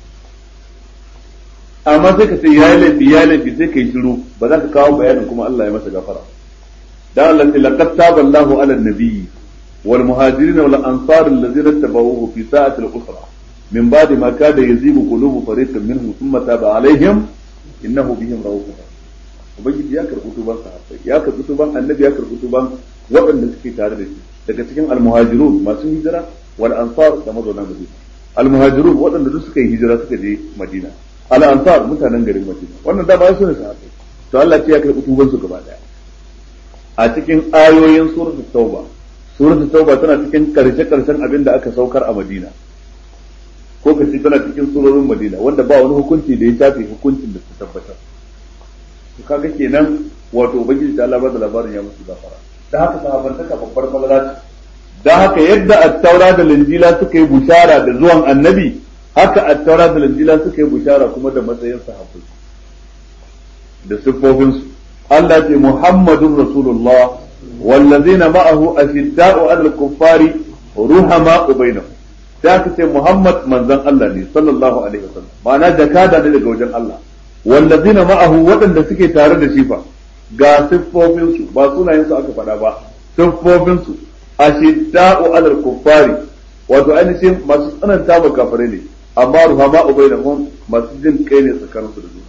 amma sai ka ce ya yi laifi ya yi laifi sai ka yi shiru ba za ka kawo bayanin kuma Allah ya masa gafara dan Allah ce laqad taballahu ala nabiyyi wal muhajirin wal ansar allazina tabawuhu fi sa'ati al-usra min ba'di ma kada yazibu qulubu fariqin minhum thumma taba alaihim innahu bihim ra'ufur ubangiji ya karɓi tuban sahabbai ya karɓi tuban annabi ya karɓi tuban waɗanda suke tare da shi daga cikin almuhajirun masu hijira wal ansar da mazauna madina almuhajirun waɗanda duk suka yi hijira suka je madina al ansar mutanen garin madina wannan da ba su ne sahabbai to Allah ya karɓi tuban su gaba daya a cikin ayoyin suratul tauba suratul tauba tana cikin karshe karshen abin da aka saukar a madina ko kace tana cikin surorin madina wanda ba wani hukunci da ya shafe hukuncin da ta tabbatar to kaga kenan wato ubangiji ta Allah ba da labarin ya musu gafara da haka sahabantaka babbar falala da haka yadda at-taura da linjila suka yi bushara da zuwan annabi haka at-taura da linjila suka yi bushara kuma da matsayin sahabbai da siffofin su Allah ce Muhammadur Rasulullah wallazina ma'ahu ashidda'u 'alal kuffari ruhama'u bainahum da aka ce Muhammad manzon Allah ne sallallahu alaihi wasallam ma'ana jakada ne daga wajen Allah wallazina ma'ahu waɗanda suke tare da shi fa ga siffofin su ba sunayen su aka faɗa ba siffofin su ashidda'u 'alal kuffari wato ainihin masu tsananta ba kafare ne amma ruhama ubainahum masu jin kai ne tsakanin su da juna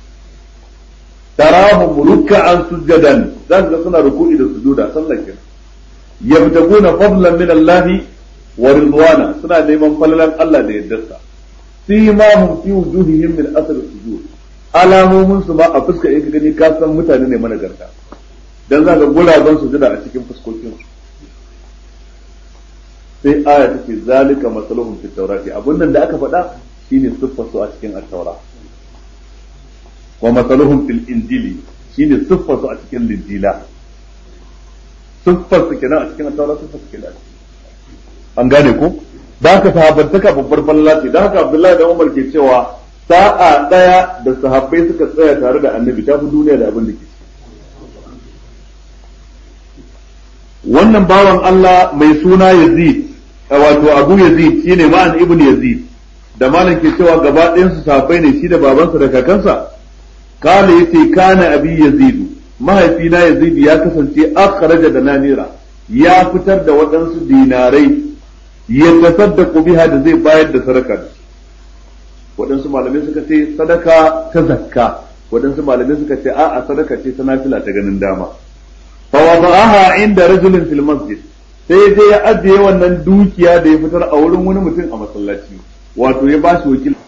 tarahum ruk'an sujadan zan ga suna ruku'i da sujuda sallan kenan yabtaguna fadlan min Allah wa ridwana suna neman falalan Allah da yaddarsa simahum fi wujuhihim min athar sujud alamomin su ma a fuska in ka gani ka san mutane ne managarta dan zaka guraben sujuda a cikin fuskokin su sai aya take zalika masaluhum fit tawrati abun nan da aka faɗa shine siffar su a cikin at-taura wa masaluhum fil injili shine siffar su a cikin linjila siffar su kenan a cikin at-taura siffar su kenan an gane ko da ka sahabbantaka babbar falala ce da haka Abdullahi da Umar ke cewa sa'a daya da sahabbai suka tsaya tare da annabi ta fi duniya da abin da ke wannan bawan Allah mai suna Yazid wato Abu Yazid shine Ma'an ibn Yazid da malam ke cewa gaba ɗayan su sahabbai ne shi da babansa da kakansa kala yace kana abi Yazid mahaifina Yazid ya kasance akhraja da nanira ya fitar da waɗansu dinarai ya tasaddaqu biha da zai bayar da sadaka waɗansu malamai suka ce sadaka ta zakka waɗansu malamai suka ce a'a sadaka ce ta nafila ta ganin dama fa wada'aha inda rajulin fil masjid sai je ya ajiye wannan dukiya da ya fitar a wurin wani mutum a masallaci wato ya ba shi wakil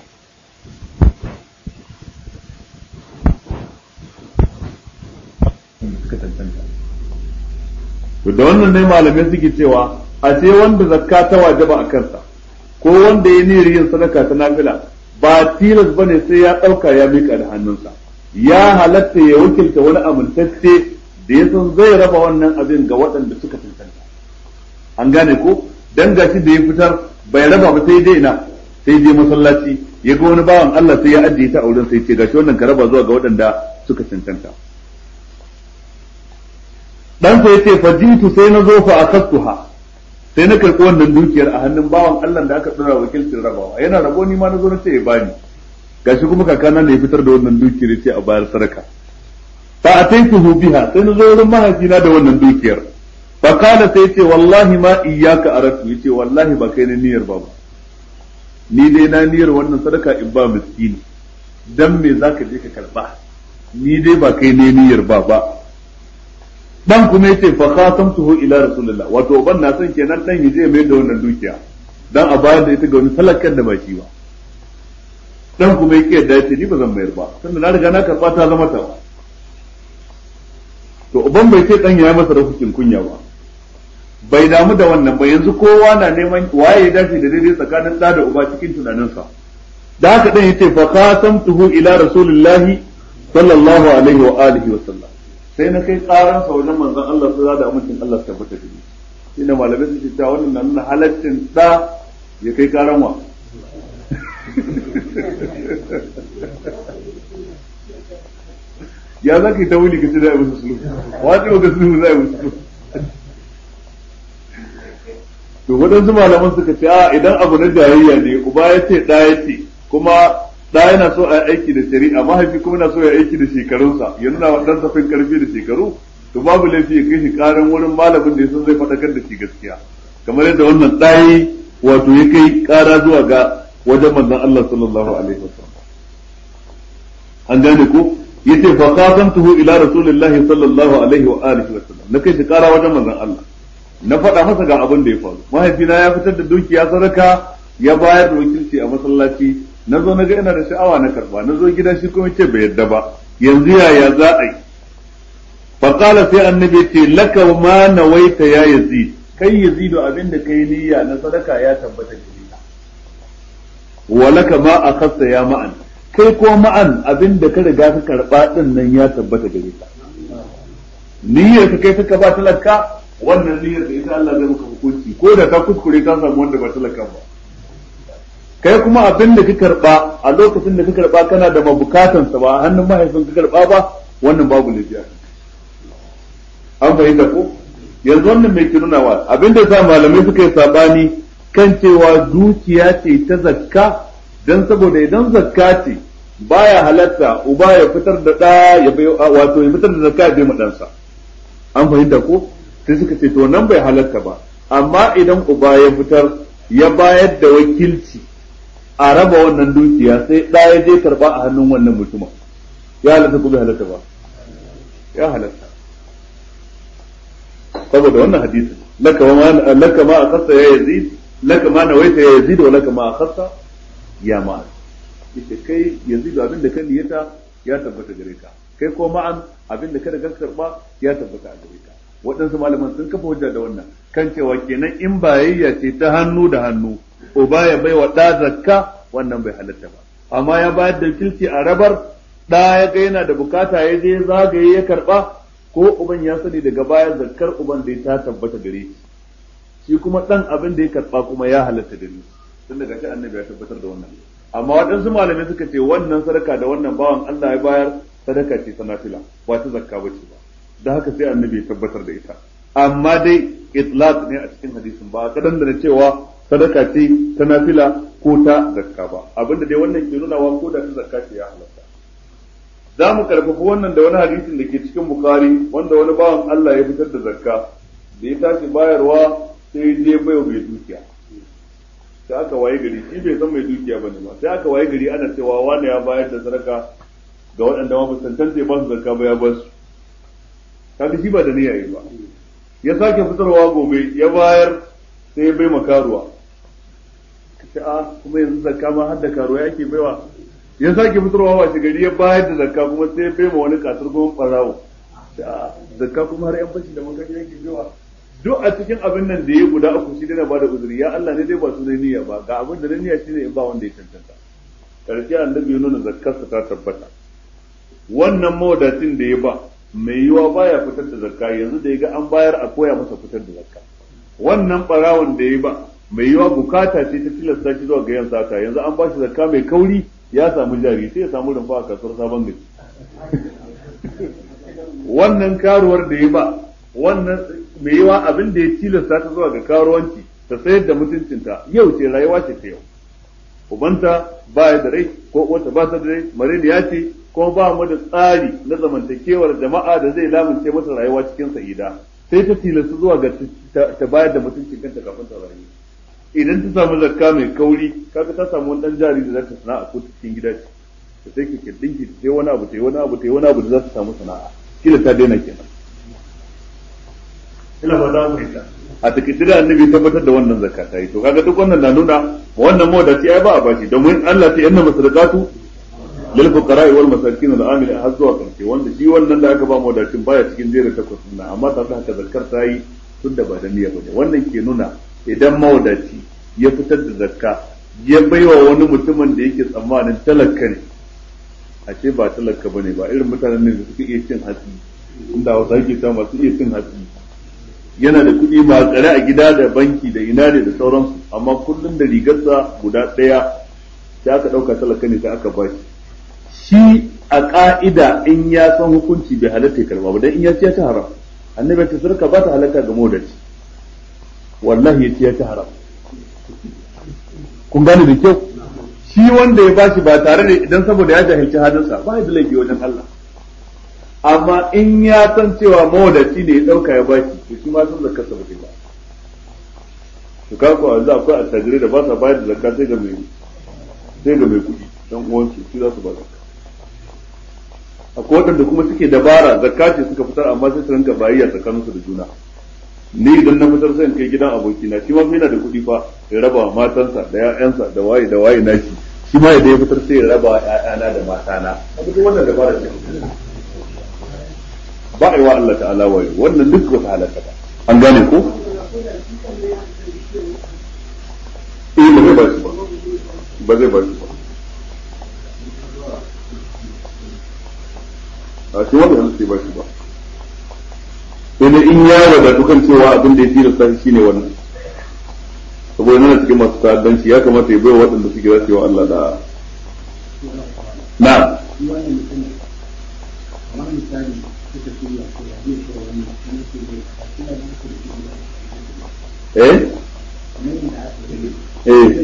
to da wannan ne malamai suke cewa a ce wanda zakka ta wajaba a kansa ko wanda ya niyyar yin sadaka ta nafila ba tilas bane sai ya ɗauka ya mika da hannunsa ya halatta ya wakilta wani amintacce da ya san zai raba wannan abin ga waɗanda suka tantanta an gane ko dan gashi da ya fitar bai raba ba sai dai ina sai dai masallaci ya ga wani bawan Allah sai ya ajiye ta a wurin sai ce gashi wannan ka raba zuwa ga waɗanda suka tantanta dan sai yace fajitu sai na zo fa akastuha sai na karɓi wannan dukiyar a hannun bawan Allah da aka dora wakilcin rabawa yana rabo ni ma na zo na ce ya bani gashi kuma kakana ne ya fitar da wannan dukiyar ce a bayar sadaka fa ataituhu biha sai na zo wurin mahaifina da wannan dukiyar fa kana sai ce wallahi ma iyyaka aratu yace wallahi ba kai ne niyyar ba ni dai na niyyar wannan sadaka in ba miskini dan me zaka je ka karba ni dai ba kai ne niyyar ba ba dan kuma yace fa khatamtuhu ila rasulillah wato ban na san kenan dan yaje mai da wannan dukiya dan a bayar da ita ga wani talakan da ba shi ba dan kuma yake yadda yace ni ba zan mayar ba tunda na riga na karba ta zama ta to uban bai ce dan yayi masa rafukin kunya ba bai damu da wannan ba yanzu kowa na neman waye ya dace da daidai tsakanin da da uba cikin tunaninsa da haka dan yace fa khatamtuhu ila rasulillah sallallahu alaihi wa alihi wa sallam sai na kai karan sa wajen manzon Allah sallallahu da amincin Allah ta tabbata da shi ina malamai su ce ta wannan nan halaccin da ya kai karan wa ya zaki ta wuli kace da musu sulu wace ga sulu zai musu to wadansu malaman suka ce a idan abu na jayayya ne uba ya ce da ya ce kuma da yana so a aiki da shari'a mahaifi kuma yana so ya aiki da shekarunsa ya nuna wa dan safin karfi da shekaru to babu laifi ya kai shi karan wurin malamin da ya san zai faɗakar da shi gaskiya kamar yadda wannan ɗayi wato ya kai kara zuwa ga wajen manzon Allah sallallahu alaihi wasallam an gane ko yace fa qasamtuhu ila rasulillahi sallallahu alaihi wa alihi wasallam na kai shi kara wajen manzon Allah na faɗa masa ga abin da ya faru mahaifina ya fitar da dukiya sadaka ya bayar da wakilci a masallaci na zo na ga ina da sha'awa na karba na zo gida shi kuma ce bai yadda ba yanzu yaya za a yi fa qala sai annabi ce laka ma nawaita ya yazid kai yazidu abinda kai niyya na sadaka ya tabbata gare ka wa laka ma akhassa ya ma'an kai ko ma'an abinda ka riga ka karba din nan ya tabbata gare ka niyyar ka kai ka ba talaka wannan niyyar da ita Allah zai maka hukunci ko da ka kuskure ka samu wanda ba talaka ba kai kuma abin da ka karba a lokacin da ka karba kana da mabukatan sa ba hannun mahaifin ka karba ba wannan babu lafiya an fahimta ko yanzu wannan mai kirunawa abin da sa malamai suka yi sabani kan cewa dukiya ce ta zakka dan saboda idan zakka ce baya halatta uba ya fitar da da ya bai wato ya fitar da zakka ya bai madansa an fahimta ko sai suka ce to nan bai halatta ba amma idan uba ya fitar ya bayar da wakilci a raba wannan dukiya sai da ya je karba a hannun wannan mutumin ya halatta ko bai halatta ba ya halatta saboda wannan hadisin laka ma laka ma akhassa ya yazid laka ma nawaita ya yazid wa laka ma akhassa ya ma'an yace kai yazid abinda kan niyyata ya tabbata gare ka kai ko ma'an abinda ka riga karba ya tabbata a gare ka waɗansu malaman sun kafa hujja da wannan kan cewa kenan in bayayya ce ta hannu da hannu uba ya bai wa ɗa zakka wannan bai halatta ba amma ya bayar da kilci a rabar ɗa ya ga yana da bukata ya je zagaye ya karɓa ko uban ya sani daga baya zakkar uban da ta tabbata gare shi shi kuma ɗan abin da ya karɓa kuma ya halatta da ni tun daga shi annabi ya tabbatar da wannan amma waɗansu malamai suka ce wannan sadaka da wannan bawan Allah ya bayar sadaka ce ta nafila ba ta zakka ba ce ba da haka sai annabi ya tabbatar da ita amma dai itlaq ne a cikin hadisin ba kadan da cewa sadaka ce ta nafila ko ta zakka ba abinda dai wannan ke nunawa ko da ta zakka ce ya halatta za mu karfafa wannan da wani hadisin da ke cikin Bukhari wanda wani bawan Allah ya fitar da zakka da ya tashi bayarwa sai ya je bayo mai dukiya sai aka waye gari shi bai san mai dukiya bane ba sai aka waye gari ana cewa wani ya bayar da sadaka ga waɗanda ma musantan sai ba su zakka ba ya ba su kaga shi ba da niyya yi ba ya sake fitarwa gobe ya bayar sai ya bai makaruwa kace a kuma yanzu zakka ma har da karuwa yake baiwa ya sake fitarwa washe gari ya bayar da zakka kuma sai ya bai ma wani kasar goma barawo zakka kuma har yan fashi da magani yake baiwa duk a cikin abin nan da ya guda uku shi dana bada uzuri ya Allah ne dai ba su da niyya ba ga abin da na niyya shine in ba wanda ya cancanta karshe annabi ya nuna zakkarsa ta tabbata wannan mawadacin da ya ba mai yiwa baya fitar da zakka yanzu da ya ga an bayar a koya masa fitar da zakka wannan barawon da ya ba mai yiwa bukata ce ta tilasta shi zuwa ga yan saka yanzu an ba shi zakka mai kauri ya samu jari sai ya samu rumfa a kasuwar sabon gari wannan karuwar da ya ba wannan mai yiwa abin da ya tilasta ta zuwa ga karuwanci ta sayar da mutuncinta yau ce rayuwa ce ta yau ubanta ba da rai ko uwarta ba ta da rai mareniya ce kuma ba mu da tsari na zamantakewar jama'a da zai lamunce masa rayuwa cikin sa'ida sai ta tilasta zuwa ga ta bayar da mutuncin kanta kafin ta rayu idan ta samu zakka mai kauri kaga ta samu wani dan jari da za ta sana'a ko cikin gida ce ta sai ke dinki ta yi wani abu ta yi wani abu ta yi wani abu da za ta samu sana'a kila ta daina kenan ina ba za mu yi ta a takaice da annabi tabbatar da wannan zakka ta yi to kaga duk wannan na nuna wannan mawadaci ai ba a bashi domin Allah ta yanna masadaqatu lil fuqara wal masakin al amil har zuwa karshe wanda shi wannan da aka ba mawadacin baya cikin jere takwas sunna amma tare da haka zakkar ta yi tun da ba da niyya bane wannan ke nuna idan mawadaci ya fitar da zakka ya baiwa wani mutumin da yake tsammanin talaka ne a ce ba talaka bane ba irin mutanen ne da suke iya cin hatsi inda wasu ake ta masu iya cin hatsi yana da kuɗi ba tsare a gida da banki da ina ne da sauransu amma kullum da rigarsa guda ɗaya sai aka ɗauka talaka ne sai aka ba shi shi a ƙa'ida in ya san hukunci bai halatta ya karba ba dan in ya ci ya ta haram annabi ta sarka ba ta halatta ga modaci wallahi ya ci ya ta haram kun gane da kyau shi wanda ya bashi ba tare da idan saboda ya jahilci hadinsa ba ya da laifi wajen Allah amma in ya san cewa mawadaci ne ya dauka ya baki to shi ma san zakar sa ba ba to ka ko yanzu akwai attajirai da ba sa bayar da zakka sai ga mai sai ga mai kuɗi dan uwan su shi za su ba zakka akwai wadanda kuma suke dabara zakka ce suka fitar amma sai su rinka bayayya tsakanin su da juna ni idan na fitar sai in kai gidan abokina shi ma yana da kuɗi fa ya raba matansa da ƴaƴansa da waye da waye nashi shi ma idan ya fitar sai ya raba ƴaƴana da matana abu duk wannan dabara ce ba a yi wa Allah ta'ala wayo wannan duk wata halaka ba an gane ko eh ba zai ba shi ba ba zai ba shi ba a shi wanda hannu sai ba shi ba sai dai in ya wadatu kan cewa abin da ya tilasta shi ne wannan saboda yana cikin masu ta'addanci ya kamata ya bai wa waɗanda suke za su yi wa Allah da na eh eh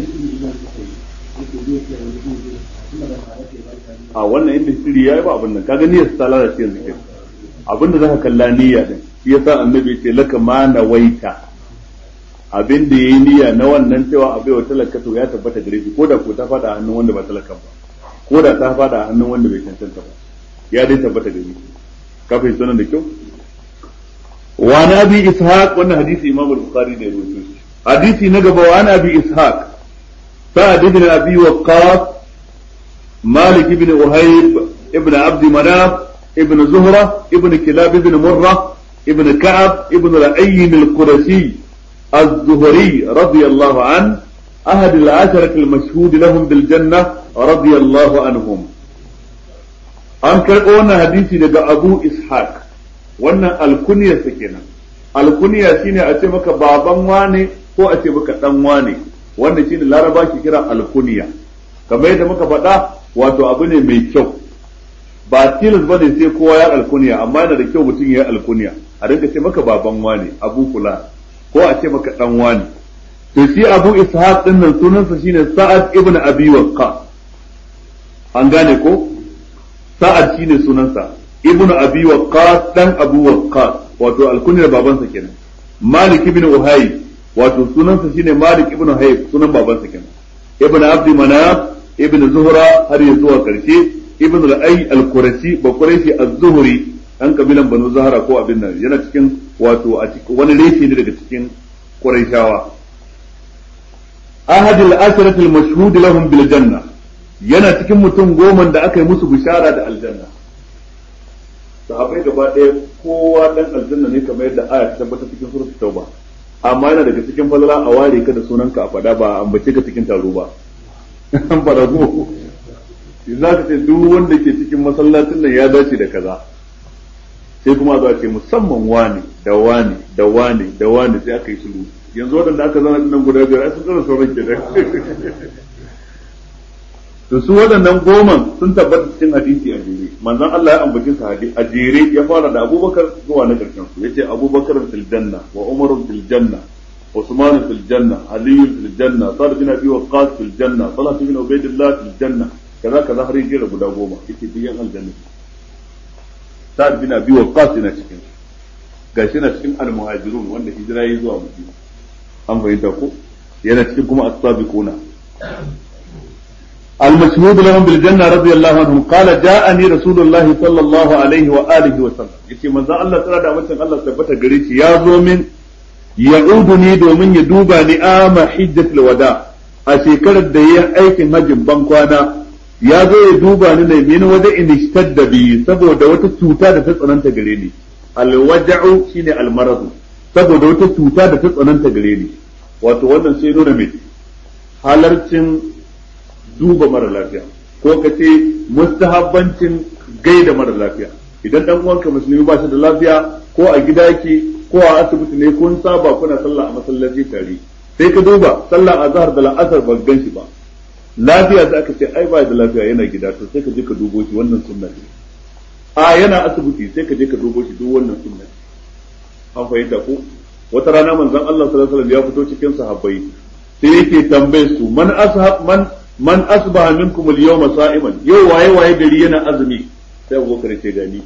a wannan inda shiri yayi ba abin nan kaga niyyar ta lalace yanzu ke abin da zaka kalla niyya din shi yasa annabi ya ce laka ma nawaita abin da yayi niyya na wannan cewa abai wa talaka to ya tabbata gare shi koda ko ta fada hannun wanda ba talaka ba koda ta fada hannun wanda bai cancanta ba ya dai tabbata gare shi ka fahimta nan da kyau wa nabi ishaq wannan hadisi imam al-bukhari ne ya rawaito shi hadisi na gaba wa nabi ishaq sa'ad ibn abi waqqas malik ibn uhayb ibn abd manaf ibn zuhra ibn kilab ibn murrah ibn ka'ab ibn ra'ay al-qurashi az-zuhri radiyallahu an ahad al-asharah al-mashhud lahum bil jannah radiyallahu anhum an karɓo wannan hadisi daga abu ishaq wannan alkuniyarsa kenan alkuniya shine a ce maka baban wane ko a ce maka dan wane wannan shine laraba ke kira alkuniya kamar yadda muka faɗa wato abu ne mai kyau ba tilas bane sai kowa ya alkuniya amma yana da kyau mutum ya alkuniya a rinka ce maka baban wane abu kula ko a ce maka dan wane to shi Abu Ishaq din nan sunansa shine Sa'ad ibn Abi Waqqas an gane ko Sa'ad shine sunansa ibn Abi Waqqas dan Abu Waqqas wato alkunyar babansa kenan Malik ibn Uhayy wato sunansa shine Malik ibn Uhayy sunan babansa kenan ibn Abd Manaf ibn Zuhra har ya zuwa karshe ibn al-Ay al-Qurashi ba Qurashi az-Zuhri an kabilan Banu Zahra ko abin nan yana cikin wato a cikin wani reshe ne daga cikin Qurayshawa ahad al-ashrati al-mashhud lahum bil janna yana cikin mutum goma da aka yi musu bishara da aljanna sahabbai gaba ɗaya kowa dan aljanna ne kamar yadda aya ta tabbata cikin suratul tauba amma yana daga cikin falala a ware ka da sunanka a fada ba ambace ka cikin taro ba an fada ko za ka ce duk wanda ke cikin masallacin nan ya dace da kaza sai kuma za ce musamman wani da wani da wani da wani sai aka yi shiru yanzu waɗanda aka zana nan guda biyar ai sun tsara sauran ke to su waɗannan goman sun tabbata cikin hadisi a jere manzon Allah ya ambace su hadisi a jere ya fara da Abubakar zuwa na karshen su yace Abubakar fil janna wa Umar fil janna Usman fil janna Ali fil janna Sa'd bin Abi Waqqas fil janna Talha bin Ubaydillah fil janna kaza kaza har jere guda goma yake biyan aljanna Sa'd bin Abi Waqqas yana cikin gashi na cikin al-muhajirun wanda hijira yayi zuwa Madina an bayyana ko yana cikin kuma as-sabiquna المشهود لهم بالجنة رضي الله عنهم قال جاءني رسول الله صلى الله عليه وآله وسلم يتي من ذا الله ترى دعوة الله ثبت قريش يا زومن يعودني دومن يدوبني آم حجة الوداع أشيكر الدية أيكن هجم بانكوانا يا زو يدوبني من ودع إن اشتد بي سبو دوت التوتا تسألن تقريني الوجع شيني المرض سبو دوت التوتا تسألن تقريني وتوانا سينو نمي halarcin duba mara lafiya ko ka ce mustahabbancin gaida mara lafiya idan dan uwanka musulmi ba shi da lafiya ko a gida yake ko a asibiti ne kun saba kuna sallah a masallaci tare sai ka duba sallah azhar da la'asar ba gan shi ba lafiya sai aka ce ai ba da lafiya yana gida to sai ka je ka dubo shi wannan sunna ne a yana asibiti sai ka je ka dubo shi duk wannan sunna ne an fahimta ko wata rana manzon Allah sallallahu alaihi wasallam ya fito cikin sahabbai sai yake tambaye su man ashab man man asbaha minkum al-yawma sa'iman yau waye waye gari yana azumi sai Abu Bakar ce gani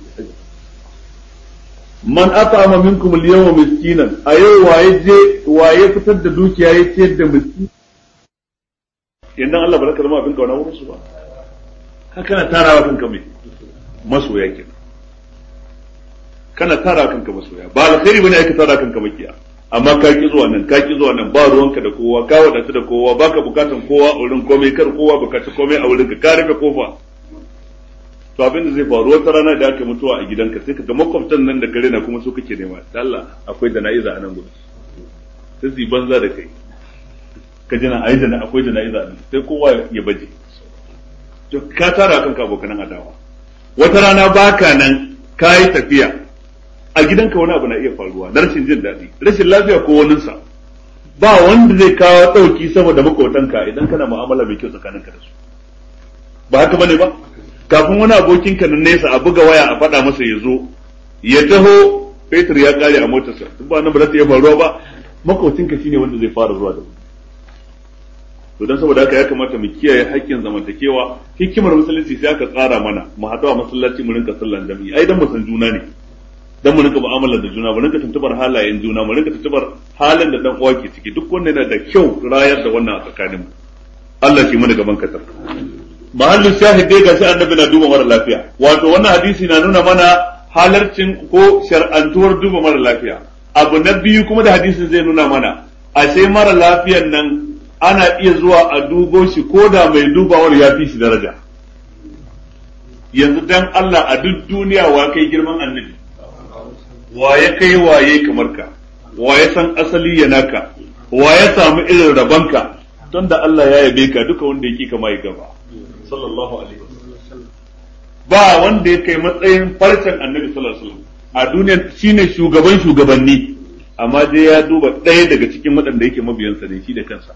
man at'ama minkum al-yawma miskinan a yau waye je waye fitar da dukiya ya ciyar da miskin yandan Allah baraka ma abin kauna wurin su ba haka kana tarawa kanka mai masoya kenan kana tarawa kanka masoya ba alkhairi bane ai ka tara kanka makiya amma ka ki zuwa nan ka ki zuwa nan ba ruwanka da kowa ka wadatu da kowa baka bukatan kowa a wurin komai kar kowa bukaci komai a wurin ka ka rufe kofa to abin da zai faru wata rana da aka mutuwa a gidanka sai ka ga makwabtan nan da kare na kuma so kake nema Allah akwai jana'iza a nan gudu sai su banza da kai ka jina ai jana akwai jana'iza a nan sai kowa ya baje to ka tara kanka abokan adawa wata rana baka nan kai tafiya a gidanka wani abu na iya faruwa na rashin jin daɗi rashin lafiya ko waninsa ba wanda zai kawo ɗauki sama da makotanka idan kana mu'amala mai kyau tsakaninka da su ba haka bane ba kafin wani abokinka na nesa a buga waya a faɗa masa ya zo ya taho fetur ya ƙare a motarsa duk ba nan ba za ta iya faruwa ba makocinka shine wanda zai fara zuwa da to dan saboda haka ya kamata mu kiyaye haƙƙin zamantakewa hikimar musulunci sai aka tsara mana mu haɗu a masallaci mu rinka sallan jami'i ai dan mu san juna ne dan mu rinka mu'amala da juna mu rinka tuntubar halayen juna mu rinka tuntubar halin da dan uwa ke ciki duk wannan yana da kyau rayar da wannan a tsakaninmu Allah shi mana gaban kasar mahallin shahid dai gashi annabi na duba mara lafiya wato wannan hadisi na nuna mana halarcin ko shar'antuwar duba mara lafiya abu na biyu kuma da hadisin zai nuna mana a sai mara lafiyan nan ana iya zuwa a dubo shi ko da mai dubawar ya fi shi daraja yanzu dan Allah a duk duniya wa kai girman annabi waye kai waye kamar ka waye san asali ya naka waye samu irin rabanka don da Allah ya yabe ka duka wanda yake kama ya gaba sallallahu alaihi wasallam ba wanda ya kai matsayin farcen annabi sallallahu alaihi wasallam a duniya shine shugaban shugabanni amma dai ya duba ɗaya daga cikin waɗanda yake mabiyansa ne shi da kansa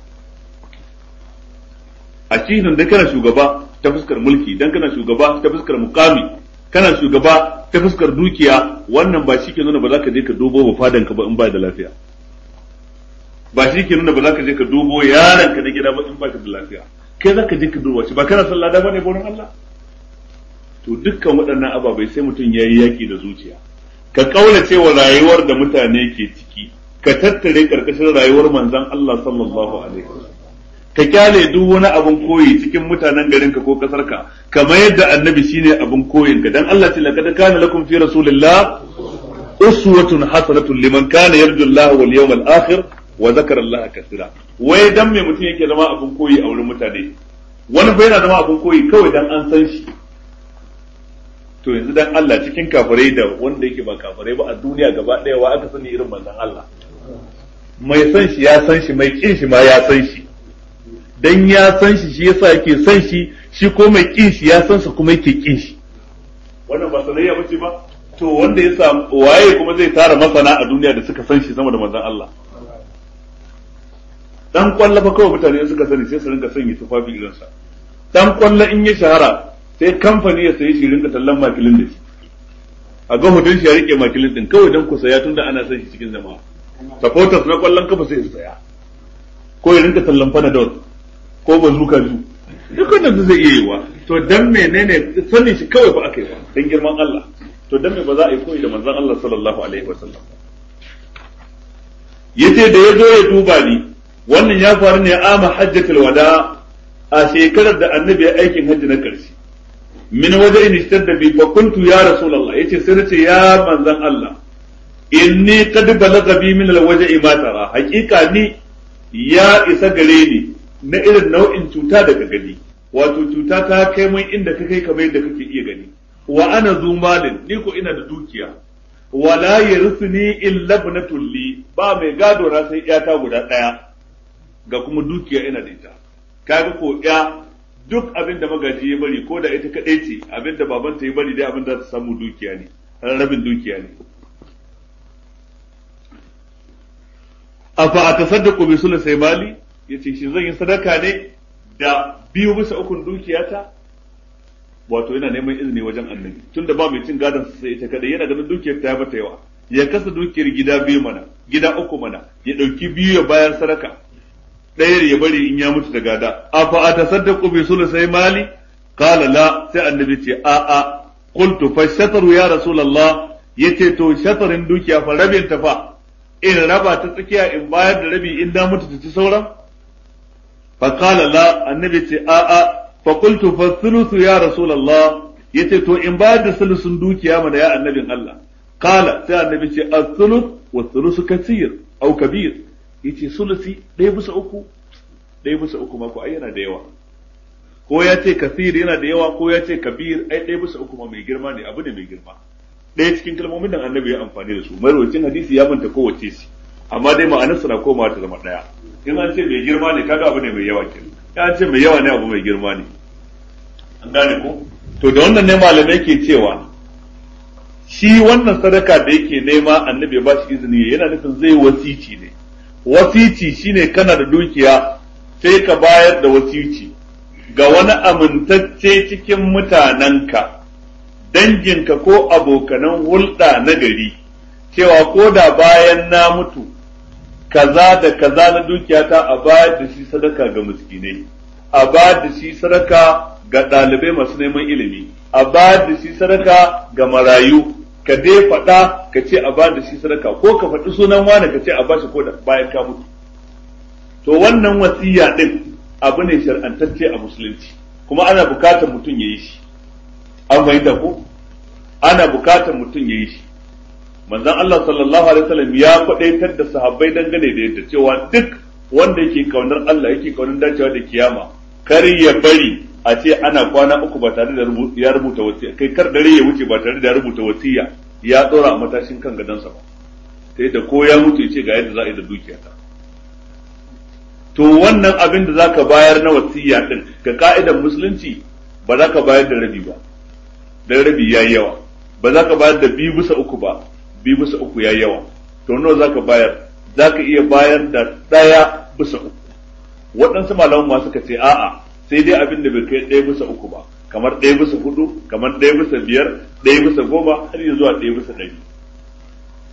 a cikin da kana shugaba ta fuskar mulki dan kana shugaba ta fuskar mukami kana shugaba ta fuskar dukiya wannan ba shi ke nuna ba za ka je ka dubo ba fadan ka ba in ba da lafiya ba shi ke nuna ba za ka je ka dubo yaron ka na gida ba in ba ka da lafiya, kai za ka je ka duba shi, ba kana sallah da bane gurin Allah. To dukkan waɗannan ababai sai mutum ya yi yaƙi da zuciya, ka kaulace wa rayuwar da mutane ke ciki, ka tattare karkashin rayuwar manzon Allah sallallahu alaihi wasallam, ka kyale duk wani abin koyi cikin mutanen garinka ko kasarka, kamar yadda annabi shine abin koyin ka. Dan Allah ce laqad kana lakum fi rasulillah uswatun hasanatun liman kana yarju Allah wal yawmal akhir wa zakara Allah kaseera. Wai dan me mutum yake zama abin koyi a wurin mutane? Wani bai yana zama abin koyi kawai dan an san shi. To yanzu dan Allah cikin kafirai da wanda yake ba kafirai ba a duniya gaba ɗaya wa aka sani irin manzon Allah. Mai san shi ya san shi, mai kin shi ma ya san shi. Dan ya san shi shi yasa yake san shi, shi ko mai kin shi ya san sa kuma yake kin shi. Wannan ba sanayya bace ba? To wanda ya samu waye kuma zai tara masana a duniya da suka san shi sama da manzon Allah. Dan kwalla fa kawai mutane suka sani sai su rinka sanya tufafi irin sa. Dan kwalla in ya shahara sai kamfani ya sayi shi rinka tallan makilin da shi. A ga hoton shi ya rike makilin din kawai dan ku saya tunda ana son shi cikin jama'a. Supporters na kwallon kafa sai su saya. Ko ya rinka tallan panadol ko bazuka ju. Duk wannan zai iya yiwa. To dan menene sanin shi kawai ba aka yi ba dan girman Allah. To dan me ba za a yi koyi da manzon Allah sallallahu alaihi wasallam. Yace da yazo ya duba ni, wannan ya faru ne a ama hajjatul wada a shekarar da annabi ya aikin hajji na karshe. Min waje in ishtadda bi fa kuntu ya rasulullah, yace sai nace ya manzon Allah inni qad balagha bi min alwaj'i ma tara, hakika ni ya isa gare ni na irin nau'in cuta daga gani, wato cuta ta kai mun inda ka kai kamar yadda kake iya gani. Wa ana zu malin, ni ko ina da dukiya, wala yarsuni illa ibnatul li, ba mai gado na sai iyata guda daya, ga kuma dukiya ina da ita. Kaga ko ya duk abin da magaji ya bari ko da ita kadai ce, abin da babanta ya bari dai abin da ta samu dukiya ne, rabin dukiya ne. Afa atasaddaqu bi sulusai mali, yace shi zan yi sadaka ne da biyu bisa ukun dukiyata? Wato yana neman izini wajen annabi, tunda ba mai cin gadon sai ita kadai, yana ganin dukiyar ta mata yawa, ya kasa dukiyar gida biyu mana, gida uku mana, ya dauki biyu ya bayar sadaka, ɗayar ya bari in ya mutu da gada. Afa atasaddaqu bi sulusai mali? Qala la, sai annabi ce a a. Qultu fa shataru ya rasulullah, yace to shatarin dukiya fa rabin ta fa in raba ta tsakiya in bayar da rabi in da mutu ta ci sauran? Fa qala la, annabi ce a a. Fa qultu fa thuluthu ya rasulullah, yace to in bayar da sulusun dukiya mana ya annabin Allah. Qala, sai annabi ce as-thuluth wa thuluthu kaseer aw kabir, yace sulusi ɗaya bisa uku, ɗaya bisa uku ma ko ai yana da yawa, ko ya ce kasir yana da yawa, ko ya ce kabir, ai ɗaya bisa uku ma mai girma ne, abu ne mai girma. Ɗaya cikin kalmomin da annabi ya amfani da su, marwacin hadisi ya manta kowace shi, amma dai ma'anar suna komawa ta zama ɗaya. In an ce mai girma ne kaga abu ne mai yawa kenan, in an ce mai yawa ne abu mai girma ne. An gane ko? To da wannan ne malamai ke cewa shi wannan sadaka da yake nema annabi ya ba shi izini yana nufin zai wasici ne. Wasici shine kana da dukiya sai ka bayar da wasici ga wani amintacce cikin mutanenka, danginka ko abokanan hulɗa na gari, cewa ko da bayan na mutu kaza da kaza na dukiyata a bayar da shi sadaka ga miskinai, a bayar da shi sadaka ga ɗalibai masu neman ilimi, a bayar da shi sadaka ga marayu, ka dai faɗa ka ce a bayar da shi sadaka, ko ka faɗi sunan wani ka ce a bashi ko da bayan ka mutu. To wannan wasiya din abu ne shar'antacce a musulunci, kuma ana bukatar mutum ya yi shi. An fahimta ko? Ana bukatar mutum ya yi shi. Manzon Allah sallallahu alaihi wasallam ya faɗaitar da sahabbai dangane da yadda cewa duk wanda yake kaunar Allah yake kaunar dacewa da kiyama, kar ya bari a ce ana kwana uku ba tare da ya rubuta wasiya, kai kar dare ya wuce ba tare da ya rubuta wasiya ya tsora a matashin kan gadansa ba, ta yadda ko ya mutu ya ce ga yadda za a yi da dukiyata. To wannan abin da zaka bayar na wasiya din ga ka'idar musulunci ba za ka bayar da rabi ba, dan rabi yayi yawa, ba za ka bayar da biyu bisa uku ba, biyu bisa uku yayi yawa. To nawa za ka bayar? Za ka iya bayar da ɗaya bisa uku. Waɗansu malaman ma suka ce a'a, sai dai abin da bai kai ɗaya bisa uku ba, kamar ɗaya bisa hudu, kamar ɗaya bisa biyar, ɗaya bisa goma, har yi zuwa ɗaya bisa ɗari.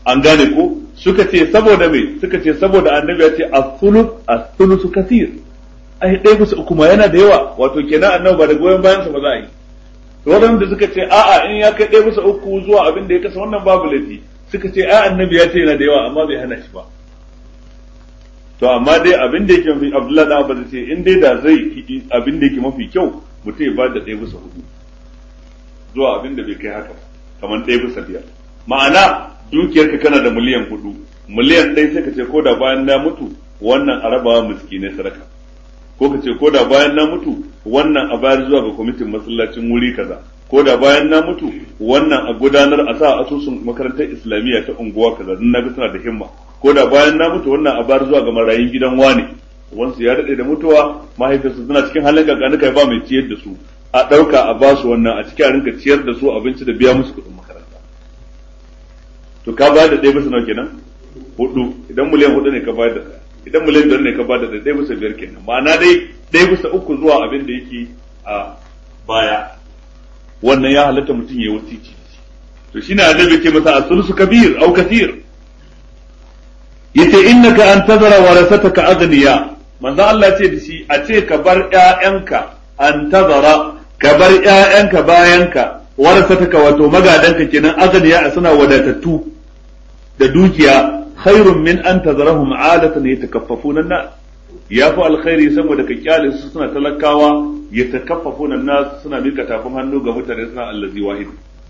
an gane ko suka ce saboda me suka ce saboda annabi ya ce as-sulus as-sulusu kathir ai ɗaya bisa uku ma yana da yawa wato kenan annabi ba da goyon bayan sa ba za a yi to wadanda suka ce a'a in ya kai ɗaya bisa uku zuwa abin da ya kasa wannan babu laifi suka ce ai annabi ya ce yana da yawa amma bai hana shi ba to amma dai abin da yake mafi Abdullahi da Abbas ce in dai da zai abin da yake mafi kyau mutum ya ba da ɗaya bisa hudu zuwa abin da bai kai haka kamar ɗaya bisa biyar ma'ana dukiyarka kana da miliyan hudu miliyan ɗaya sai ka ce ko da bayan na mutu wannan a rabawa miskinai sadaka ko ka ce ko da bayan na mutu wannan a bayar zuwa ga kwamitin masallacin wuri kaza ko da bayan na mutu wannan a gudanar a sa asusun makarantar islamiyya ta unguwa kaza don naga suna da himma ko da bayan na mutu wannan a bayar zuwa ga marayun gidan wane wansu ya daɗe da mutuwa mahaifinsu suna cikin halin gagani kai ba mai ciyar da su a ɗauka a ba su wannan a cikin a rinka ciyar da su abinci da biya musu kuɗin makaranta to ka bayar da ɗaya bisa nawa kenan hudu idan miliyan hudu ne ka bayar da ɗaya idan miliyan biyar ne ka bayar da ɗaya bisa biyar kenan ma'ana dai ɗaya bisa uku zuwa abin da yake a baya wannan ya halatta mutum ya yi wasici to shine annabi ke masa as-sulusu kabir au kathir yace innaka an tazara warasataka aghniya manzo Allah ce da shi a ce ka bar ƴaƴanka an tazara ka bar ƴaƴanka bayanka warasataka wato magadanka kenan aghniya suna wadatattu da dukiya khairun min an tazarahum alatan yatakaffafuna an-nas yafi alkhairi saboda ka kyale su suna talakawa yatakaffafuna an-nas suna mika tafin hannu ga mutane suna allazi wahid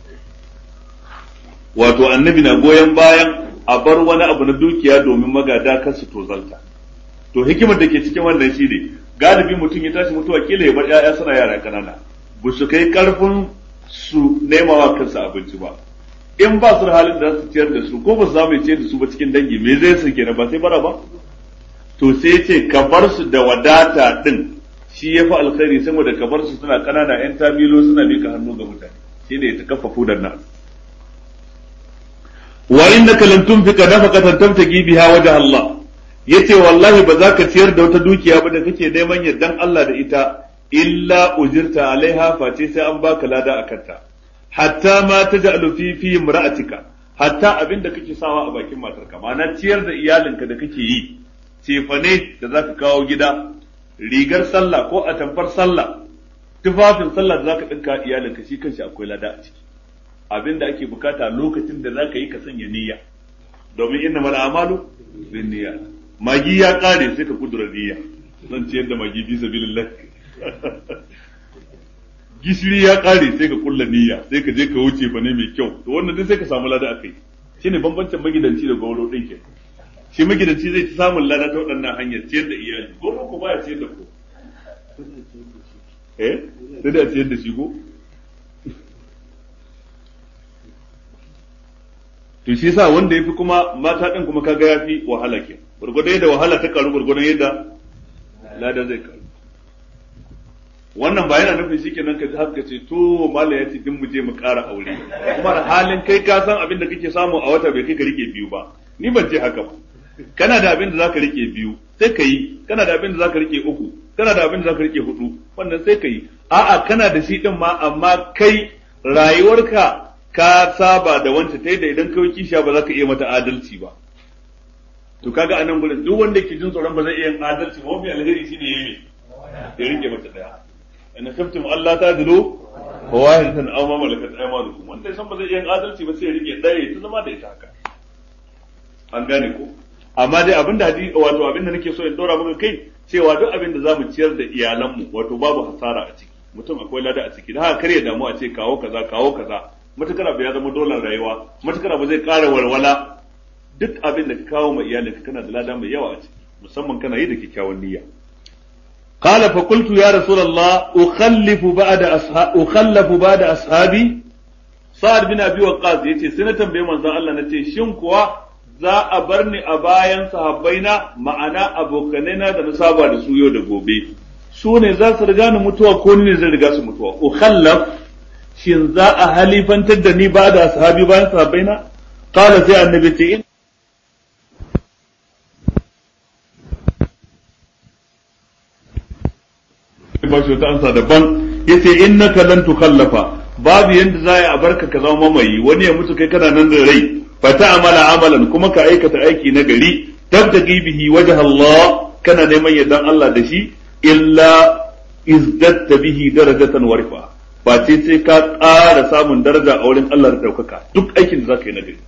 wato annabi na goyen bayan a bar wani abu na dukiya domin magada kar su tozalta to hikimar da ke cikin wannan shine galibi mutum ya tashi mutuwa kila ya bar ƴaƴa suna yara kanana ba su kai karfin su nemawa kansu abinci ba in ba su da halin da su ciyar da su ko ba su samu ciyar da su ba cikin dangi me zai su kenan ba sai bara ba to sai ce ka bar su da wadata din shi yafi alkhairi saboda ka bar su suna kanana ƴan tamilo suna mika hannu ga mutane shine ya takaffafu da nas wa innaka lan tunfika nafaqatan tabtagi biha wajha Allah yace wallahi ba za ka ciyar da wata dukiya ba da kake neman yardan Allah da ita illa ujirta alaiha face sai an baka lada akan ta hatta ma taj'alu fi fi imra'atika hatta abinda kake sawa a bakin matarka ma'ana ciyar da iyalinka da kake yi cefane da zaka kawo gida rigar sallah ko atamfar sallah tufafin sallah da zaka dinka iyalinka shi kanshi akwai lada a ciki abinda ake bukata lokacin da zaka yi ka sanya niyya domin innamal a'malu binniyat magi ya kare sai ka kudura niyya zan ciyar da magi bi sabilillah gishiri ya kare sai ka kulla niyya sai ka je ka wuce fa ne mai kyau to wannan duk sai ka samu lada akai shine bambancin magidanci da gauro din ke shi magidanci zai ci samun lada ta waɗannan hanyar ciyar da iyali gauro ko baya ciyar da ko eh sai da ciyar da shi ko to shi yasa wanda yafi kuma mata din kuma kaga yafi wahala ke gurgurdan yadda wahala ta karu gurgurdan yadda lada zai karu wannan ba yana nufin shikenan ka haka ce to mallam ya ce din mu je mu ƙara aure kuma da halin kai ka san abin da kake samu a wata bai kai ka rike biyu ba ni ban ce haka ba kana da abin da zaka rike biyu sai ka yi kana da abin da zaka rike uku kana da abin da zaka rike hudu wannan sai ka yi a'a kana da shi din ma amma kai rayuwarka ka saba da wanta ta yadda idan kawai kishiya ba za ka iya mata adalci ba to kaga anan gurin duk wanda ke jin tsoron ba zai iya yin adalci ba mafi alheri shine yayi ya rike mata daya in khiftum Allah tadilu fa wahidatan aw ma malakat aymanukum wanda san ba zai iya yin adalci ba sai ya rike daya ta zama da ita haka an gane ko amma dai abinda hadisi wato abinda nake so in dora maka kai cewa duk abinda zamu ciyar da iyalanmu wato babu hasara a ciki mutum akwai lada a ciki da haka kar ya damu a ce kawo kaza kawo kaza matukar abu ya zama dolar rayuwa matukar abu zai ƙara walwala duk abin da ka kawo ma iyalinka kana da lada mai yawa a ciki musamman kana yi da kyakkyawan niyya qala fa qultu ya rasulullah ukhallifu ba'da ashabi ukhallafu ba'da ashabi sa'ad bin abi waqqas yace sai na tambaye manzon Allah nace shin kuwa za a bar ni a bayan sahabbaina ma'ana abokanaina da na saba da su yau da gobe su ne za su riga ni mutuwa ko ni ne zai riga su mutuwa ukhallaf shin za a halifantar da ni ba da sahabi bayan sahabbai na qala sai annabi ce in ba shi ta ansa daban yace innaka lan tukhallafa babu yanda za a barka ka zama mamayi wani ya mutu kai kana nan da rai fa ta'amala amalan kuma ka aikata aiki na gari tabtaqi bihi wajha Allah kana neman yardan Allah da shi illa izdatta bihi darajatan wa rifa ba ce sai ka ƙara samun daraja a wurin Allah da daukaka duk aikin da zaka yi na gari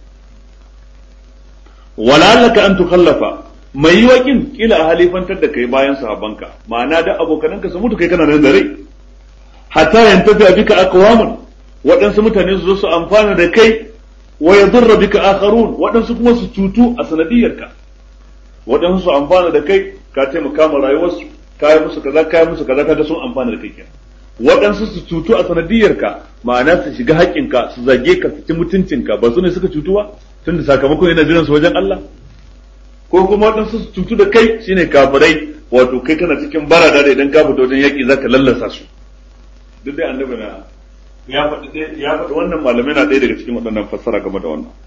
wala laka an tukhallafa mai wakin kila a halifantar da kai bayan sahabbanka ma'ana da abokananka su mutu kai kana nan da rai hatta yantafi bika aqwamun waɗansu mutane su zo su amfana da kai wa yadurra bika akharun waɗansu kuma su cutu a sanadiyarka waɗansu su amfana da kai ka taimaka ma rayuwarsu kai musu kaza kai musu kaza kaga sun amfana da kai kenan waɗansu su cutu a sanadiyarka ma'ana su shiga haƙƙinka su zage ka su ci mutuncinka ba su ne suka cutu ba tunda sakamakon yana jiran su wajen Allah ko kuma waɗansu su cutu da kai shine kafirai wato kai kana cikin barada da idan ka fito wajen yaƙi zaka lallasa su duk dai annabi na ya faɗi ya faɗi wannan malamai na ɗaya daga cikin waɗannan fassara game da wannan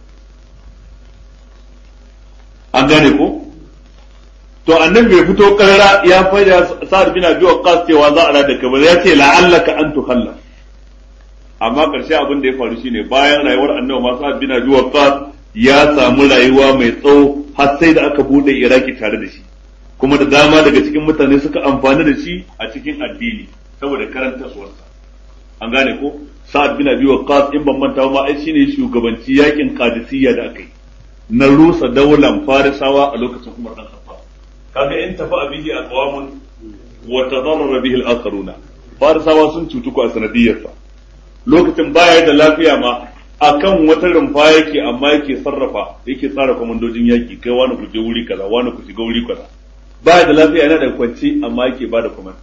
an gane ko to annabi bai fito karara ya faɗa sa'ad bin abi waqqas cewa za a rada ka ba ya ce la'allaka an tukhallaf amma karshe abin da ya faru shine bayan rayuwar annabi ma sa'ad bin abi waqqas ya samu rayuwa mai tsawo har sai da aka bude iraki tare da shi kuma da dama daga cikin mutane suka amfani da shi a cikin addini saboda karanta suwarsa an gane ko sa'ad bin abi waqqas in ban manta ma ai shine shugabanci yakin qadisiyya da aka yi na rusa daular farisawa a lokacin Umar dan Khattab kaga in tafa bihi aqwamun wa tadarrara bihi al-akharuna farisawa sun cutu ko a sanadiyarsa lokacin baya da lafiya ma akan wata rumfa yake amma yake sarrafa yake tsara komandojin yaki kai wani ku je wuri kaza wani ku shiga wuri kaza baya da lafiya yana da kwanci amma yake bada komanda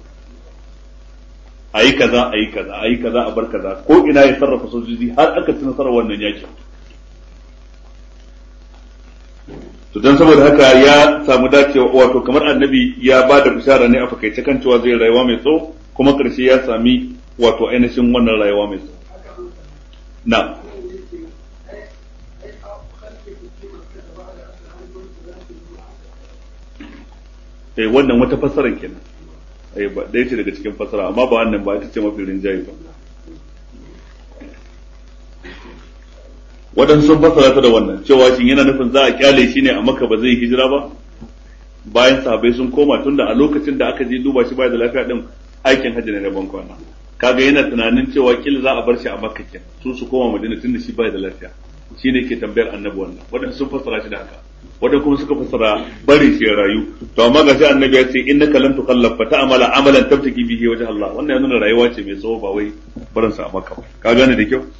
ayi kaza ayi kaza ayi kaza a bar kaza ko ina ya sarrafa sojoji har aka ci nasarar wannan yaki to dan saboda haka ya samu dacewa wato kamar annabi ya bada bishara ne a fakaice kan cewa zai rayuwa mai tsawo kuma karshe ya sami wato ainihin wannan rayuwa mai tsawo na eh wannan wata fassarar kenan eh ba dai ce daga cikin fassara amma ba wannan ba ita ce mafi rinjaye ba waɗansu sun fassara ta da wannan cewa shin yana nufin za a kyale shi ne a Makka ba zai hijira ba bayan sahabbai sun koma tunda a lokacin da aka je duba shi baya da lafiya din aikin hajji ne na ban kwana kaga yana tunanin cewa kila za a bar shi a Makka kenan su su koma Madina tunda shi baya da lafiya shine ke tambayar annabi wannan waɗansu sun fassara shi da haka waɗanda kuma suka fassara bari shi ya rayu to amma ga shi annabi ya ce innaka lan tukallaf fa ta'mala amalan tabtaki bihi wajh Allah wannan yana nuna rayuwa ce mai tsawo ba wai barin sa a Makka ka gane da kyau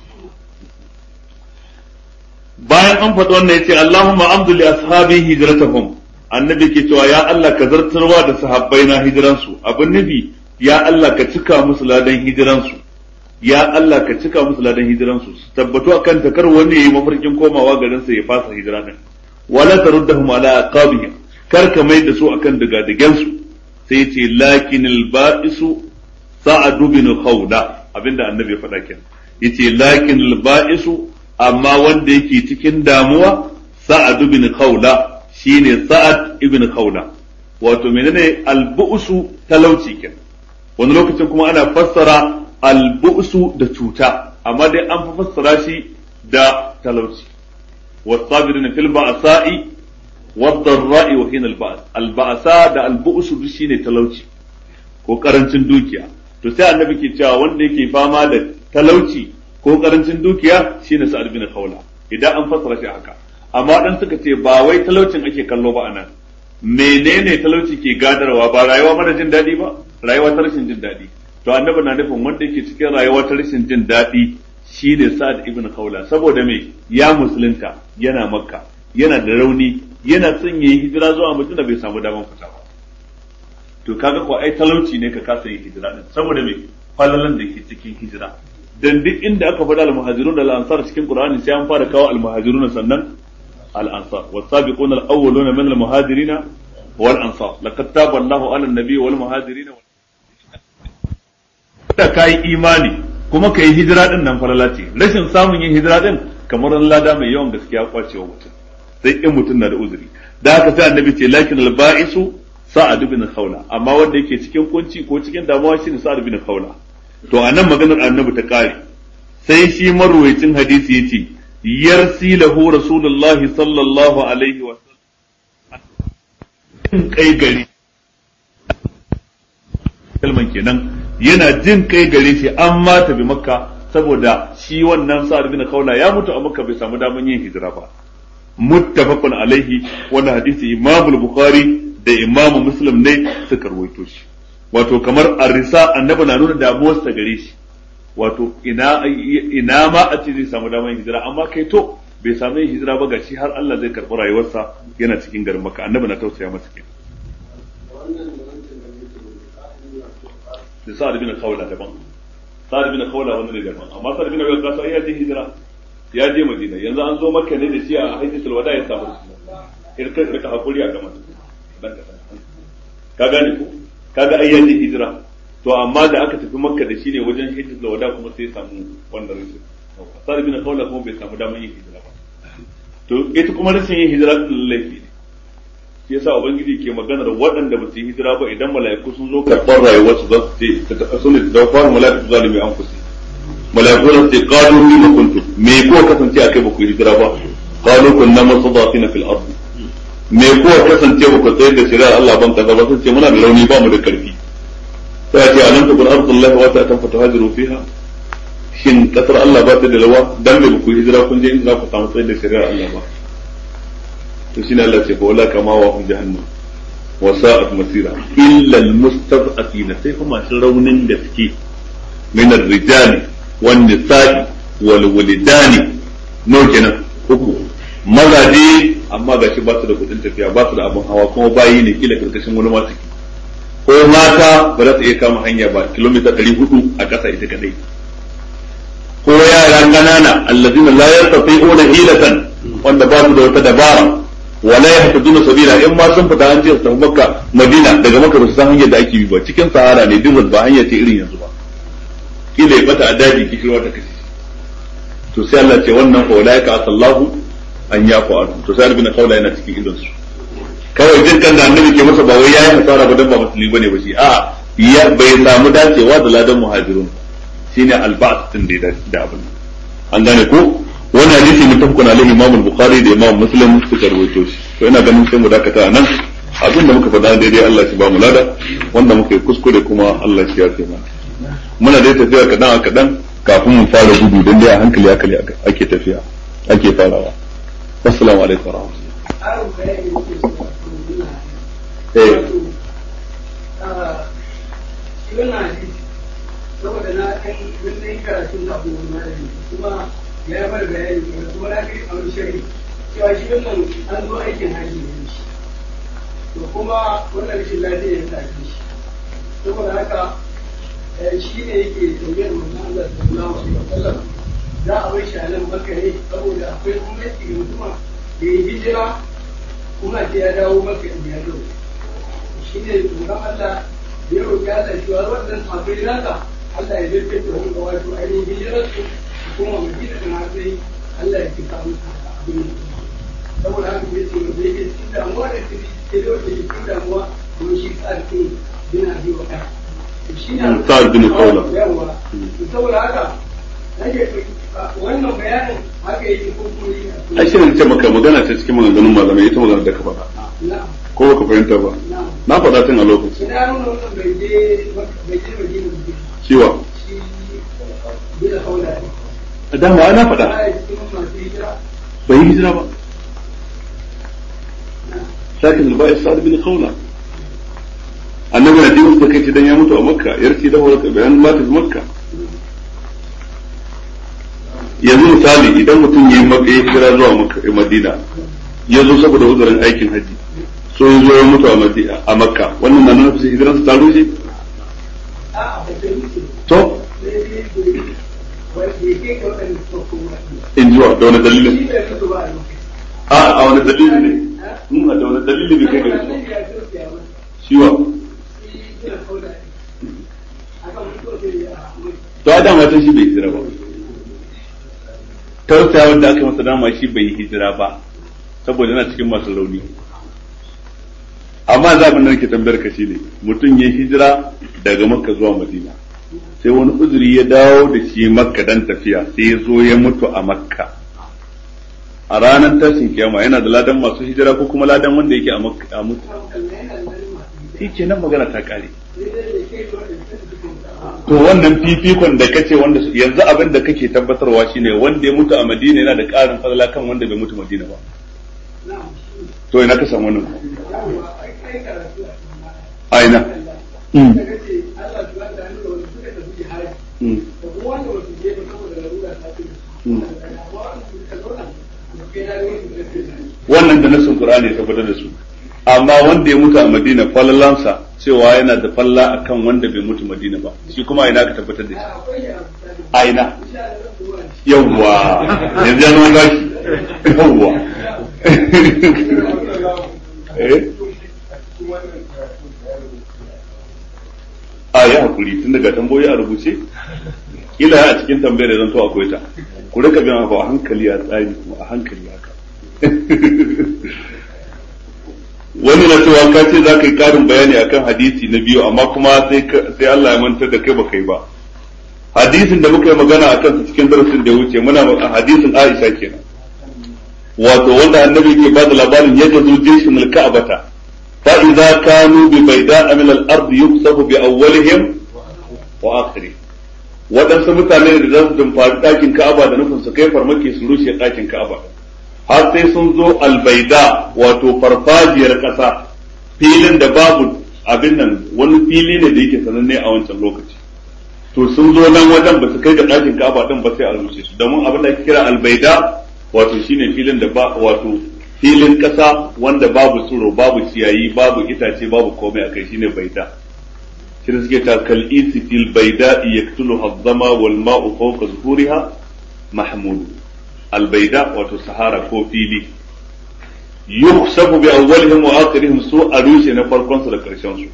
bayan an faɗi wannan yace Allahumma amdu li ashabi hijratahum annabi ke cewa ya Allah ka zartarwa da sahabbai na hijiransu abin nabi ya Allah ka cika musu ladan hijiransu ya Allah ka cika musu ladan hijiransu su tabbatu akan takar wani yayi mafarkin komawa garin sa ya fasa hijira din wala taruddahum ala aqabihim kar ka mai da su akan digadigan su sai yace lakinil ba'isu sa'ad bin khawda abinda annabi ya faɗa kenan yace lakinil ba'isu amma wanda yake cikin damuwa sa'ad bin khawda shine sa'ad ibn khawda wato menene al-bu'su talauci kenan wani lokacin kuma ana fassara al-bu'su da cuta amma dai an fi fassara shi da talauci was-sabirin fil ba'sa'i wad-dharra'i wa hina al-ba's al-ba'sa da al-bu'su shine talauci ko karancin dukiya to sai annabi ke cewa wanda yake fama da talauci ko karancin dukiya shine sa'ad bin khawla idan an fassara shi haka amma dan suka ce ba wai talaucin ake kallo ba anan menene talauci ke gadarwa ba rayuwa mara jin daɗi ba rayuwa ta rashin jin daɗi to annabi na nufin wanda yake cikin rayuwa ta rashin jin daɗi shine Sa'ad ibn Khawla saboda me ya musulunta yana Makka yana da rauni yana son yayi hijira zuwa Madina bai samu daman fita ba to kaga ko ai talauci ne ka kasa yin hijira din saboda me falalan da ke cikin hijira dan duk inda aka faɗa al-muhajirun da al-ansar cikin Qur'ani sai an fara kawo al-muhajirun sannan al-ansar was-sabiquna al-awwaluna min al-muhajirin wal-ansar laqad taba Allahu 'ala an-nabiy wal-muhajirin da kai imani kuma kai hijira din nan falala ce rashin samun yin hijira din kamar an lada mai yawan gaskiya kwacewa mutum sai in mutum na da uzuri da haka sai annabi ce lakin al-ba'isu sa'ad bin khawla amma wanda yake cikin kunci ko cikin damuwa shine sa'ad bin khawla to anan maganar annabi ta kare sai shi marwayacin hadisi yace yarsi lahu rasulullahi sallallahu alaihi wa sallam kai gari kalman kenan yana jin kai gare shi an mata bi makka saboda shi wannan sa'ad bin kaula ya mutu a makka bai samu daman yin hijira ba muttafaqun alaihi wannan hadisi imam al-bukhari da imam muslim ne suka rawaito shi wato kamar arisa annabi na nuna damuwar sa gare shi wato ina ina ma a ce zai samu daman hijira amma kai to bai samu yin hijira ba gashi har Allah zai karɓi rayuwarsa yana cikin garin makka annabi na tausaya masa kenan da sa'ad bin khawla daban sa'ad bin khawla wanda ne daban amma sa'ad bin waqqas ai ya je hijira ya je madina yanzu an zo makka ne da shi a hajjatul wada ya samu irka irka hakuri a gaban dan ka ka gane ko kaga ai ya je hijira to amma da aka tafi makka da shi ne wajen hajjatul wada kuma sai ya samu wannan rashin sa'ad bin khawla kuma bai samu damar yin hijira ba to ita kuma rashin yin hijira laifi ne shi yasa ubangiji ke maganar waɗanda ba su yi hijira ba idan mala'iku sun zo karɓar rayuwarsu za su ce sun ne da fara mala'iku zalimi an kusi mala'iku za su ce qalu lima kuntum me ko kasance akai ba ku yi hijira ba qalu kunna mustadafina fil ard me ko kasance ba ku tsayar da shari'ar Allah ban kaza ba sun ce muna da rauni ba mu da karfi sai ce alam takun ardullahi wa ta'atan fatahajiru fiha shin kasar Allah ba ta da lawa dan me ba ku yi hijira kun je inda za ku samu tsayar da shari'ar Allah ba to shine Allah ce fa wala kama wa hum jahannam wa sa'at masira illa almustad'afina sai kuma masu raunin da suke min ar-rijali wan nisa'i wal walidani no kenan uku mazaje amma gashi ba su da kudin tafiya ba su da abin hawa kuma bayi ne kila karkashin wani masu ko mata ba za su iya kama hanya ba kilomita ɗari hudu a ƙasa ita kadai ko yara ƙanana allazina la yastati'una hilatan wanda ba su da wata dabara wala yahtaduna sabila in ma sun fita an ce su tafi makka madina daga makka ba su san hanyar da ake bi ba cikin sahara ne dizal ba hanya ce irin yanzu ba kila ya bata a daji kishirwa ta kashi to sai Allah ce wannan fa wala yaka sallahu an yafu anhu to sai ibn qawla yana cikin idan su kawai jin kan da annabi ke masa ba wai yayi hasara ba dan ba musulmi bane ba shi a ya bai samu dacewa da ladan muhajirun shine alba'at din da da abin an gane ko wannan hadisi mutafakun alaihi imam al-bukhari da imam muslim suka rawaito shi to ina ganin sai mu dakata nan abin da muka faɗa daidai Allah shi ba mu lada wanda muka yi kuskure kuma Allah shi ya taimaka muna dai tafiya kadan a kadan kafin mu fara gudu dan dai a hankali hankali ake tafiya ake farawa assalamu alaikum wa rahmatullahi eh saboda na kai wannan karatun da abu malami kuma ya bar bayani kuma na kai a wani shari cewa shi wannan an zo aikin haji ne shi to kuma wannan rashin lafiya ya tafi shi saboda haka shi ne yake tambayar manzon Allah sallallahu alaihi wasallam za a bar shi a nan Makka ne saboda akwai gwamnati ga mutuma da ya hijira kuma ce ya dawo Makka in ya dawo shi ne manzon Allah ya roƙi Allah shi wa wannan sahabbai naka Allah ya dace da wani wato ainihin hijirar su kuma madina da na sai Allah ya kika musu abin saboda haka ya ce da yake cikin damuwa da ke da wata ke cikin damuwa kuma shi tsarki yana bi wa kai shi ne sa'ad bin qawla yawa saboda haka nake wannan bayanin haka yake ko kuma ai shi ne ce maka magana ta cikin maganganun malamai ita magana da ka faɗa ko baka fahimta ba na faɗa tun a lokaci ina nuna wannan bai je bai je madina ciwa shi bila qawla dan wa ana faɗa bai yi hijira ba lakin al-ba'i sa'd bin khawla annabi na dinga kai ce dan ya mutu a makka yarci da horaka bayan mata a makka yanzu misali idan mutum yayi makka ya hijira zuwa makka madina ya zo saboda uzurin aikin haji so ya zo ya mutu a madina a makka wannan na nuna hijiran sa ta rushe to in jiwa da wani dalilin a a wani dalili ne nuna da wani dalili ne kai gari shiwa to a dama ta shi bai hijira ba tausaya wanda aka masa dama shi bai yi hijira ba saboda yana cikin masu rauni amma za abin da nake tambayar ka shi ne mutum ya hijira daga makka zuwa madina sai wani uzuri ya dawo da shi makka dan tafiya sai ya zo ya mutu a makka a ranar tashin kiyama yana da ladan masu hijira ko kuma ladan wanda yake a makka a mutu shi kenan magana ta kare to wannan fifikon da kace wanda yanzu abin da kake tabbatarwa shine wanda ya mutu a Madina yana da ƙarin fadala kan wanda bai mutu Madina ba to ina ka samu wannan aina mm wannan da nasin Qur'ani ya tabbatar da su amma wanda ya mutu a Madina falalansa cewa yana da falla akan wanda bai mutu Madina ba shi kuma ina ka tabbatar da shi a ina yawwa yanzu ya nuna shi yawwa eh a ya hakuri tun daga tamboyi a rubuce ila a cikin tambayar da zan to akwai ta ku rika bin abu a hankali a tsari kuma a hankali haka wani na cewa ka ce za ka yi karin bayani akan hadisi na biyu amma kuma sai Allah ya mantar da kai ba kai ba hadisin da muka yi magana akan su cikin darasin da ya wuce muna hadisin Aisha kenan wato wanda annabi ke ba da labarin yadda zo jeshin al-Ka'bata fa idza kanu bi bayda'a min al-ard yuksafu bi awwalihim wa akhirih wadansu mutane da za su dumfari dakin Ka'aba da nufin su kai farmaki su rushe dakin Ka'aba har sai sun zo albaida wato farfajiyar kasa filin da babu abin nan wani fili ne da yake sananne a wancan lokaci to sun zo nan wajen ba su kai ga dakin Ka'aba din ba sai a rushe su domin abin da ake kira albaida wato shine filin da ba wato filin kasa wanda babu tsiro babu ciyayi babu itace babu komai akai shine baida shi da suke ta kal'isi fil baida yaktulu hazzama wal ma'u fawqa zuhuriha mahmud albaida wato sahara ko fili yukhsafu bi awwalihim wa akhirihim su a rushe na farkon su da karshen su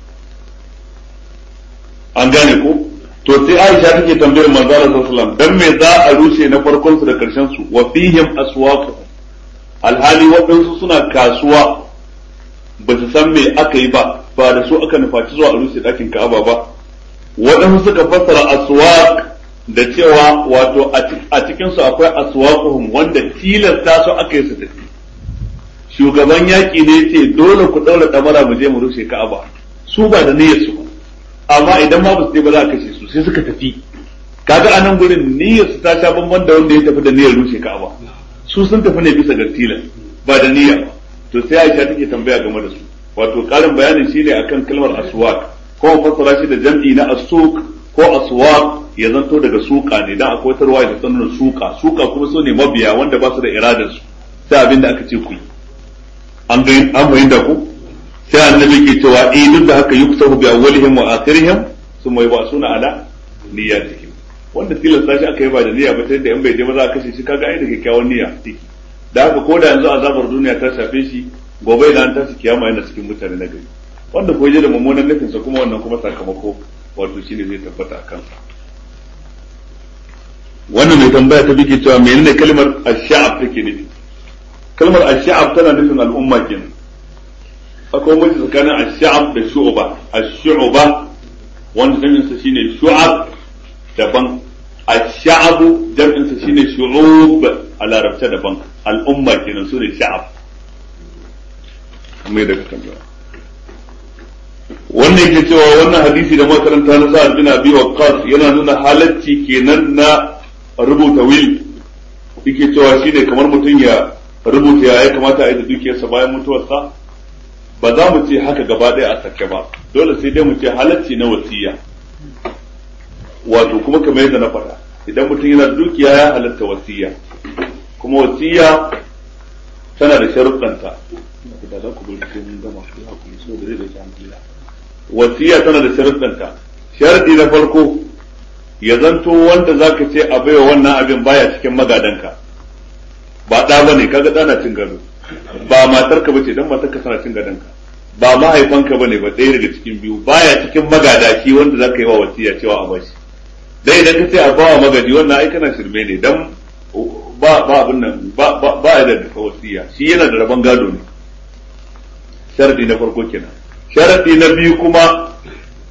an gane ko to sai Aisha take tambayar manzo Allah sallallahu alaihi wasallam dan me za a rushe na farkon su da karshen su wa fihim aswaq alhali wadansu suna kasuwa ba su san me aka yi ba ba da su aka nufaci zuwa a rushe dakin Ka'aba ba wadansu suka fassara aswaq da cewa wato a cikin su akwai aswaquhum wanda tilasta su aka yi su tafi shugaban yaki ne ce dole ku daura damara mu je mu rushe Ka'aba su ba da niyyar su amma idan ma ba su ba za a kashe su sai suka tafi kaga anan gurin niyyar su ta sha bamban da wanda ya tafi da niyyar rushe Ka'aba su sun tafi ne bisa ga tilas ba da niyya ba to sai Aisha take tambaya game da su wato karin bayanin shine akan kalmar aswaq ko fassara shi da jam'i na as-suq ko aswaq ya zanto daga suka ne dan akwai tarwa da sanin suka suka kuma so ne mabiya wanda ba su da iradar su sai abin da aka ce ku an ga an bayyana ku sai annabi ke cewa eh duk da haka yuktabu bi awwalihim wa akhirihim thumma yubasuna ala niyyatihim wanda tilasta shi aka yi ba da niyya ba sai da in bai je ba za a kashe shi kaga ai da kyakkyawan niyya da haka ko da yanzu azabar duniya ta shafe shi gobe idan ta shi kiyama yana cikin mutane na gari wanda ko je da mummunan nufin sa kuma wannan kuma sakamako wato shine zai tabbata a kansa wannan mai tambaya ta bike cewa menene kalmar ash-sha'ab take nufi kalmar ash-sha'ab tana nufin al'umma kenan akwai mace tsakanin ash-sha'ab da shu'ba ash-shu'ba wanda jami'in sa shine shu'ab daban ash-sha'ab jami'in sa shine shu'ub a larabta daban al'umma kenan su ne sha'ab mai da tambaya wannan yake cewa wannan hadisi da makaranta na Sa'ad bin Abi Waqqas yana nuna halacci kenan na rubuta will yake cewa shine kamar mutum ya rubuta ya kamata a yi da dukiyarsa bayan mutuwarsa ba za mu ce haka gaba ɗaya a sake ba dole sai dai mu ce halacci na wasiya wato kuma kamar yadda na faɗa idan mutum yana da dukiya ya halatta wasiya kuma wasiya tana da sharuɗanta da za ku bar sai mun gama ku hakuri so da zai dauki hankali wasiya tana da sharuɗanta sharadi na farko ya zanto wanda zaka ce a baiwa wannan abin baya cikin magadanka ba da bane kaga dana cin gado ba matarka bace dan matarka tana cin gadonka ba mahaifanka bane ba ɗaya daga cikin biyu baya cikin magada shi wanda zaka yi wa wasiya cewa a bashi dai idan ka ce a bawa magadi wannan ai kana shirme ne dan ba ba abin nan ba ba ba da wasiya shi yana da rabon gado ne sharadi na farko kenan sharadi na biyu kuma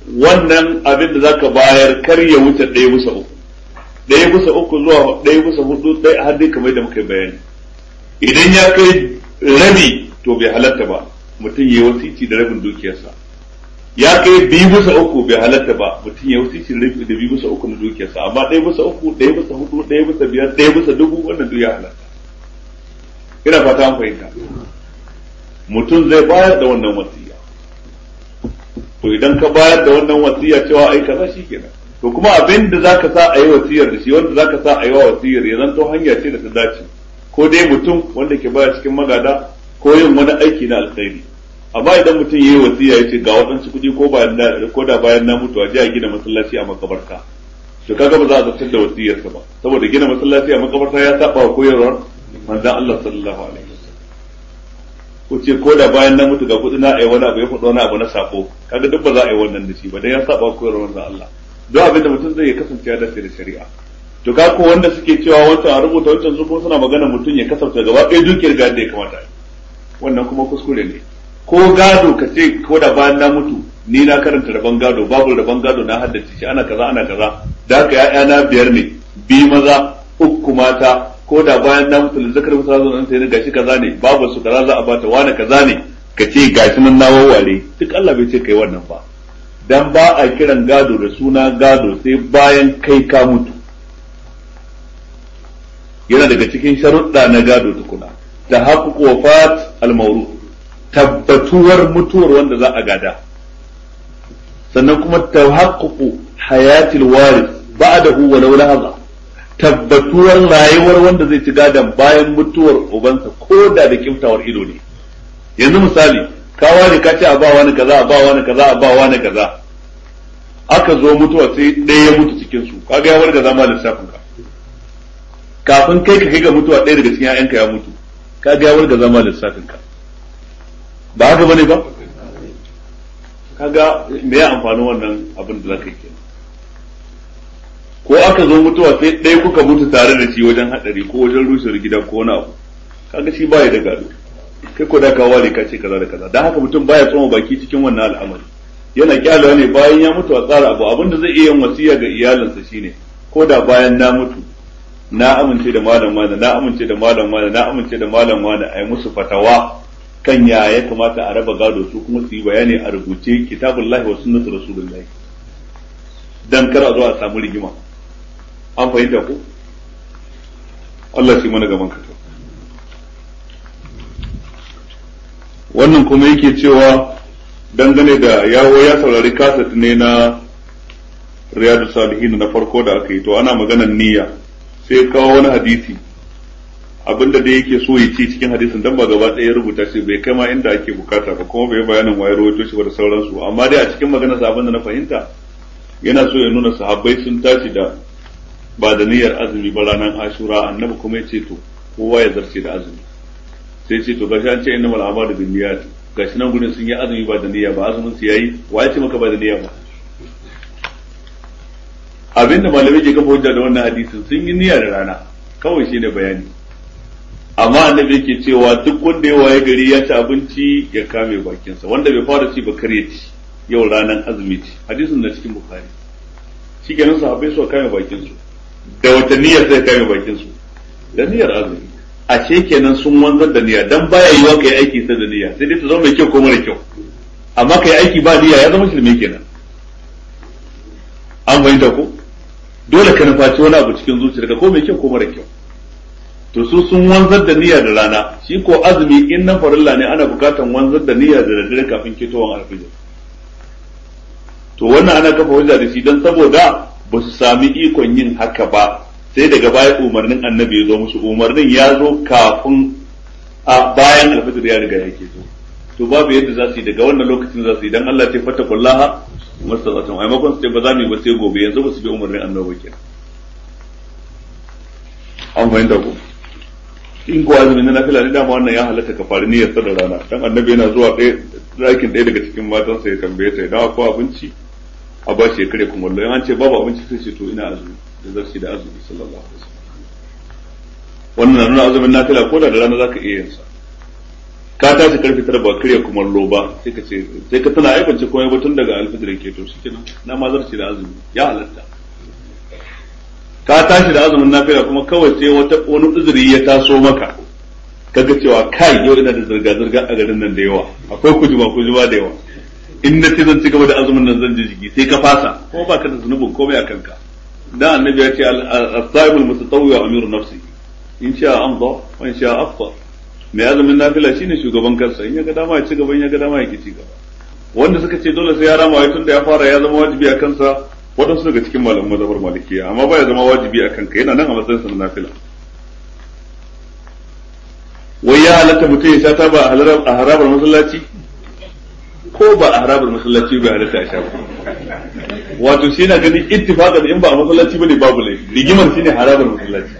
wannan abin da zaka bayar kar ya wuce ɗaya bisa uku ɗaya bisa uku zuwa ɗaya bisa hudu ɗaya har dai kamar da muka bayani. Idan ya kai rabi to bai halatta ba mutum ya wasici da rabin dukiyarsa, ya kai biyu bisa uku bai halatta ba mutum ya wasici da rabi da biyu bisa uku na dukiyarsa, amma ɗaya bisa uku ɗaya bisa hudu ɗaya bisa biyar ɗaya bisa dubu wannan duk ya halatta. Ina fata an fahimta. Mutum zai bayar da wannan wasiya, to idan ka bayar da wannan wasiya cewa ai kaza shikenan, to kuma abin da zaka sa a yi wasiyar da shi, wanda zaka sa a yi wa wasiyar ya zanto hanya ce da ta dace, ko dai mutum wanda ke baya cikin magada ko yin wani aiki na alkhairi. Amma idan mutum yayi wasiya yace ga waɗansu kuɗi ko bayan na ko da bayan na mutu a je a gina masallaci a makabarta, to kaga ba za a zartar da wasiyarsa ba, saboda gina masallaci a makabarta ya saba wa koyarwar manzon Allah sallallahu alaihi wasallam. Ko ce ko da bayan na mutu ga kuɗi na ai wani abu ya faɗo wani abu na sako, kaga duk ba za a yi wannan da shi ba dan ya saba wa koyarwar manzon Allah. Don abin da mutum zai kasance ya dace da shari'a. To ka ko wanda suke cewa wancan a rubuta wancan su kuma suna magana mutum ya kasance gaba ɗaya dukiyar gado ya kamata, wannan kuma kuskure ne. Ko gado ka ce ko da bayan na mutu ni na karanta rabon gado, babu rabon gado na haddace shi, ana kaza ana kaza, da haka ya'yana biyar ne, biyu maza uku mata, ko da bayan na mutu zakar musa zo nan sai gashi kaza ne, babu su kaza za a bata, wani kaza ne, ka ce gashi nan na wawware, duk Allah bai ce kai wannan ba. Dan ba a kiran gado da suna gado sai bayan kai ka mutu. Yana daga cikin sharuɗa na gado tukuna, ta haƙuƙu wafat al-mawru, tabbatuwar mutuwar wanda za a gada, sannan kuma ta haƙuƙu hayatil waris ba'dahu walau lahaza, tabbatuwar rayuwar wanda zai ci gadan bayan mutuwar ubansa ko da da kiftawar ido ne. Yanzu misali ka wani ka ce a ba wani kaza a ba wani kaza a ba wani kaza, aka zo mutuwa sai ɗaya ya mutu cikin su, kaga ya warga zama lissafin ka, kafin kai ka kai ga mutuwa ɗaya daga cikin ƴaƴanka ya mutu, kaga ya warga zama lissafin ka, ba haka bane ba? Kaga me ya amfani wannan abin da zaka yi kenan? Ko aka zo mutuwa sai ɗaya kuka mutu tare da shi wajen haɗari ko wajen rushe gida ko wani abu, kaga shi baya da gado, kai ko da ka ware ka ce kaza da kaza. Dan haka mutum baya tsoma baki cikin wannan al'amari, yana kyalewa ne bayan ya mutu a tsara abu. Abin da zai iya yin wasiya ga iyalinsa shine, ko da bayan na mutu na amince da malam wani, na amince da malam wani, na amince da malam wani, a yi musu fatawa kan ya ya kamata a raba gado, su kuma su yi bayani a rubuce kitabullahi wa sunnatu rasulullahi, dan kar a zo a samu rigima. An fahimta ko? Allah shi mana gaban ka. Wannan kuma yake cewa dangane da yawo ya saurari kasat ne na Riyadu Salihin na farko da aka yi, to ana maganar niyya, sai kawo wani hadisi, abinda da yake so ya ce cikin hadisin dan ba gaba ɗaya ya rubuta shi bai kai ma inda ake bukata ba, kuma bai bayanin wayar rawaito shi ba da sauransu, amma dai a cikin maganar sa abinda na fahimta yana so ya nuna sahabbai sun tashi da ba da niyyar azumi ba ranar Ashura, annabi kuma ya ce to kowa ya zarce da azumi, sai ce to gashi an ce innamal a'malu binniyat, gashi nan gurin sun yi azumi ba da niyya ba, azumin su yayi, wa ya ce maka ba da niyya ba? Abinda malamai ke kafa hujja da wannan hadisin, sun yi niyya da rana kawai shine bayani, amma annabi yake cewa duk wanda ya waye gari ya ci abinci ya kame bakinsa, wanda bai fara ci ba kar ya ci, yau ranar azumi ce, hadisin na cikin Bukhari. Shikenan sahabbai su kame bakin su, da wata niyyar sai kame bakin su, da niyyar azumi. Ashe kenan sun wanzar da niyya, dan baya yiwa kai aiki sai da niyya, sai dai ta zama mai kyau ko mara kyau, amma kai aiki ba niyya ya zama shirme kenan. An fahimta ko? Dole ka nufaci wani abu cikin zuciyarka ko mai kyau ko mara kyau. To su sun wanzar da niyya da rana, shi ko azumi in nan farilla ne ana bukatan wanzar da niyya da daddare kafin ketowar alfijir. To wannan ana kafa hujja da shi dan saboda ba su sami ikon yin haka ba, sai daga baya umarnin annabi ya zo musu, umarnin ya zo kafin a bayan alfajir ya riga yake zo, to babu yadda za su yi daga wannan lokacin za su yi, dan Allah ce fattakullaha mastata'tum, ai makon su ce ba za mu yi ba sai gobe, yanzu ba su bi umarnin annabi kenan. An fahimta ko? In ko azumi na nafila ne dama wannan ya halatta ka fara niyyar sa da rana, dan annabi yana zuwa ɗaya ɗakin ɗaya daga cikin matansa ya tambaye ta idan akwai abinci a ba shi ya kare kumallo, in an ce babu abinci sai ce to ina azumi, da zarci da azumi sallallahu alaihi wasallam. Wannan na nuna azumin nafila ko da da rana zaka iya yin sa. ka tashi karfe tara ba karya kumallo ba sai ka ce sai ka tana aibance komai ba tun daga alfajir ke to shikenan na mazarci da azumi ya halatta ka tashi da azumin nafila kuma kawai sai wata wani uzuri ya taso maka kaga cewa kai yau ina da zirga zirga a garin nan da yawa akwai kujuma kujuma da yawa in na ce zan ci gaba da azumin nan zan ji jiki sai ka fasa ko ba ka da zunubin komai a kanka dan annabi ya ce as-sa'imul mutatawwi amirun nafsi in sha amda wa in sha afṭar mai azumin nafila shine shugaban kansa in ya ga dama ya ci gaba in ya ga dama ya ki ci gaba wanda suka ce dole sai ya rama wai tunda ya fara ya zama wajibi a kansa waɗansu daga cikin malaman mazhabar malikiya amma baya zama wajibi a kanka yana nan a matsayin sa na nafila wai ya halatta mutum ya sha ta ba a harabar masallaci ko ba a harabar masallaci bai halatta ya sha ba wato shi na ganin ittifaqan in ba a masallaci bane babu laifi rigimar shine harabar masallaci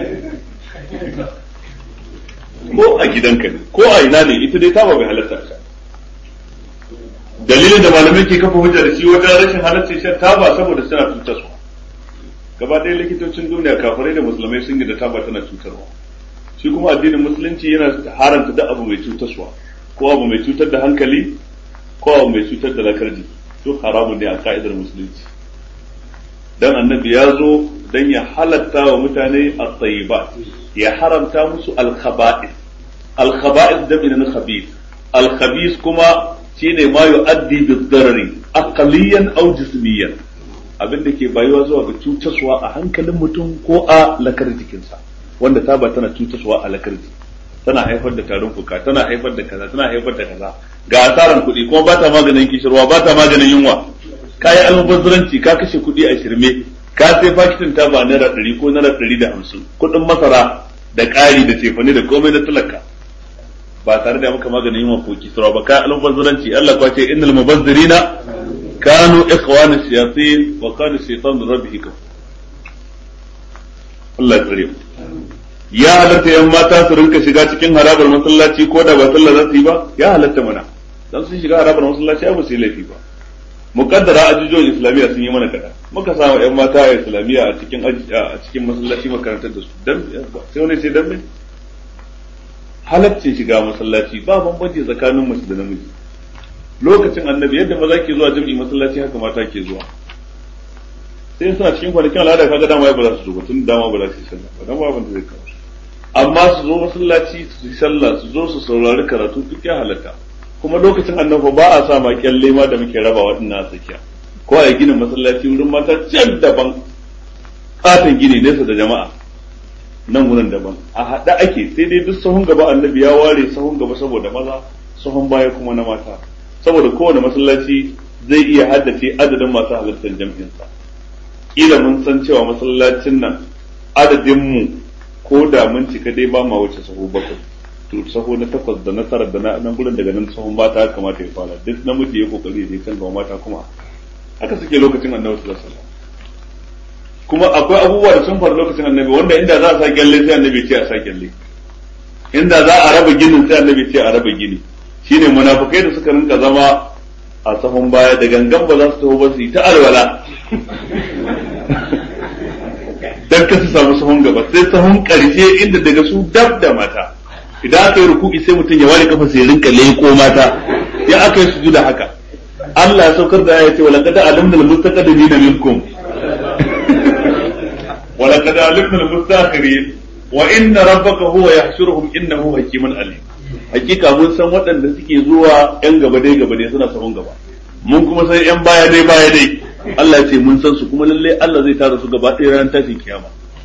ko a gidanka ne ko a ina ne ita dai ta ba bai halatta a sha dalilin da malamai ke kafa hujja da shi wajen rashin halaccin shan taba saboda suna cutarwa gaba ɗaya likitocin duniya kafirai da musulmai sun yi da taba tana cutarwa shi kuma addinin musulunci yana haranta da abu mai cutarwa ko abu mai cutar da hankali ko abu mai cutar da lakar jiki duk haramun ne a ka'idar musulunci dan annabi ya zo dan ya halatta wa mutane at-tayyibat ya haramta musu al-khaba'ith al-khaba'ith da min al-khabith al-khabith kuma shine ma yu'addi bid-darari aqliyan aw jismiyan abin da ke bayuwa zuwa ga cutaswa a hankalin mutum ko a lakar jikinsa wanda taba tana cutaswa a lakar jiki tana haifar da tarin fuka tana haifar da kaza tana haifar da kaza ga asaran kuɗi kuma ba ta maganin kishirwa ba ta maganin yunwa kayi almubazzaranci ka kashe kuɗi a shirme ka sai fakitin taba naira ɗari ko naira ɗari da hamsin kuɗin masara da ƙari da cefane da komai na talaka ba tare da maka maganin yunwa ko kisra ba ka almubazzaranci Allah kwa ce innal mubazzirina kanu ikhwana shayatin wa kana shaytanu rabbihi kafur Allah ya tsare ya halatta yan mata su rinka shiga cikin harabar masallaci ko da ba sallah za su yi ba ya halatta mana dan sun shiga harabar masallaci ai ba su yi laifi ba muqaddara ajujuwan islamiyya sun yi mana kada muka samu yan mata a islamiyya a cikin a cikin masallaci makarantar da su dan sai wani sai dan me halaccin shiga masallaci ba bambanci tsakanin mace da namiji lokacin annabi yadda maza ke zuwa jami'i masallaci haka mata ke zuwa sai suna cikin kwanakin al'ada kaga dama ba za su zo ba tun dama ba za su yi sallah ba dan ba abin da zai kawo amma su zo masallaci su yi sallah su zo su saurari karatu duk ya halatta kuma lokacin annabi ba a sa ma kyalle ma da muke raba waɗannan a tsakiya ko a ginin masallaci wurin mata can daban katon gini nesa da jama'a nan wurin daban a haɗa ake sai dai duk sahun gaba annabi ya ware sahun gaba saboda maza sahun baya kuma na mata saboda kowane masallaci zai iya haddace adadin masu halartar jam'insa kila mun san cewa masallacin nan adadin mu ko da mun cika dai ba ma wuce sahu bakwai to sahu na takwas da na tara da na nan gurin daga nan sahun mata kamata ya fara duk namiji ya kokari zai kan gaba mata kuma haka suke lokacin annabi sallallahu alaihi wasallam kuma akwai abubuwa da sun faru lokacin annabi wanda inda za a sa kyalle sai annabi ce a sa kyalle inda za a raba ginin sai annabi ce a raba gini shine munafikai da suka rinka zama a sahun baya da gangan ba za su taho ba su yi ta alwala dan ka su samu sahun gaba sai sahun karshe inda daga su dab da mata idan aka yi ruku'i sai mutum ya ware kafa sai rinka leko mata ya aka yi sujuda haka Allah ya saukar da ayati wa laqad alimna al-mustaqdimina minkum wa laqad alimna al-mustakhirin wa inna rabbaka huwa yahshuruhum innahu hakimun alim hakika mun san waɗanda suke zuwa yan gaba dai gaba dai suna sahun gaba mun kuma san yan baya dai baya dai Allah ya ce mun san su kuma lalle Allah zai tara su gaba ɗaya ranar tashin kiyama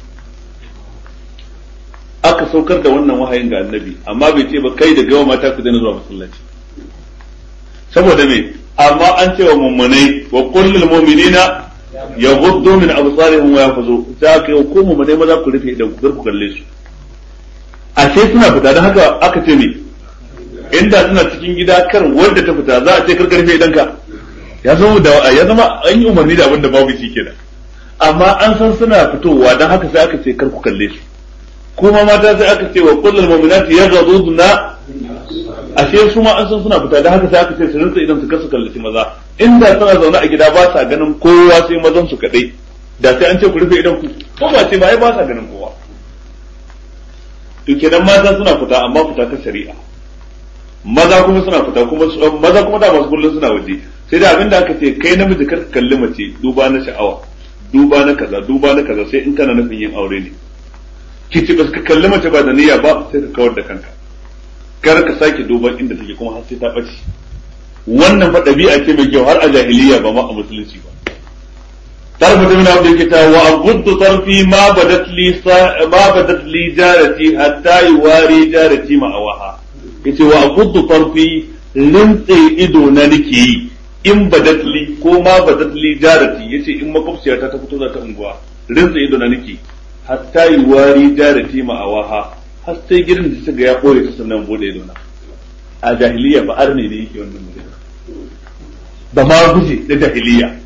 aka saukar da wannan wahayin ga annabi amma bai ce ba kai da gawa mata ku daina zuwa masallaci saboda me amma an ce wa mummunai wa kullul mu'minina yaghuddu min absarihim wa yahfazu za ka yi ko mummunai maza ku rufe idan ku ku kalle su a sai suna fita dan haka aka ce me inda suna cikin gida kar wanda ta fita za a ce kar karfe idan ka ya zama da ya zama an yi umarni da abin da babu shi kenan amma an san suna fitowa dan haka sai aka ce kar ku kalle su kuma mata sai aka ce wa kullul mu'minati yaghdudna ashe su ma an san suna fita dan haka sai aka ce su rinsa idan su kasu kallaci maza inda suna zaune a gida ba sa ganin kowa sai mazan su kadai da sai an ce ku rufe idan ku ko ba ce ba ai ba sa ganin kowa to kenan mata suna fita amma fita ta shari'a maza kuma suna fita kuma maza kuma da masu kullun suna waje sai da abinda aka ce kai namiji kar ka kalli mace duba na sha'awa duba na kaza duba na kaza sai in kana nufin yin aure ne ki ci bas ka kalli mace ba da niyya ba sai ka kawar da kanka kar ka sake duban inda take kuma har sai ta bace wannan fa dabi'a ce mai kyau har a jahiliya ba ma a musulunci ba tarfa min abin yake ta wa aghuddu tarfi ma badat li ma badat li jarati hatta yuwari jarati ma awaha yace wa aghuddu tarfi rintse ido na nake yi in badat li ko ma badat li jarati yace in makwabciyata ta fito za ta unguwa rintse ido na nake hatta yuwari jarati ma awaha har sai gidan da suka ya kore ta sannan bude ido na a jahiliya ba arne ne yake wannan mutum ba ma guje da jahiliya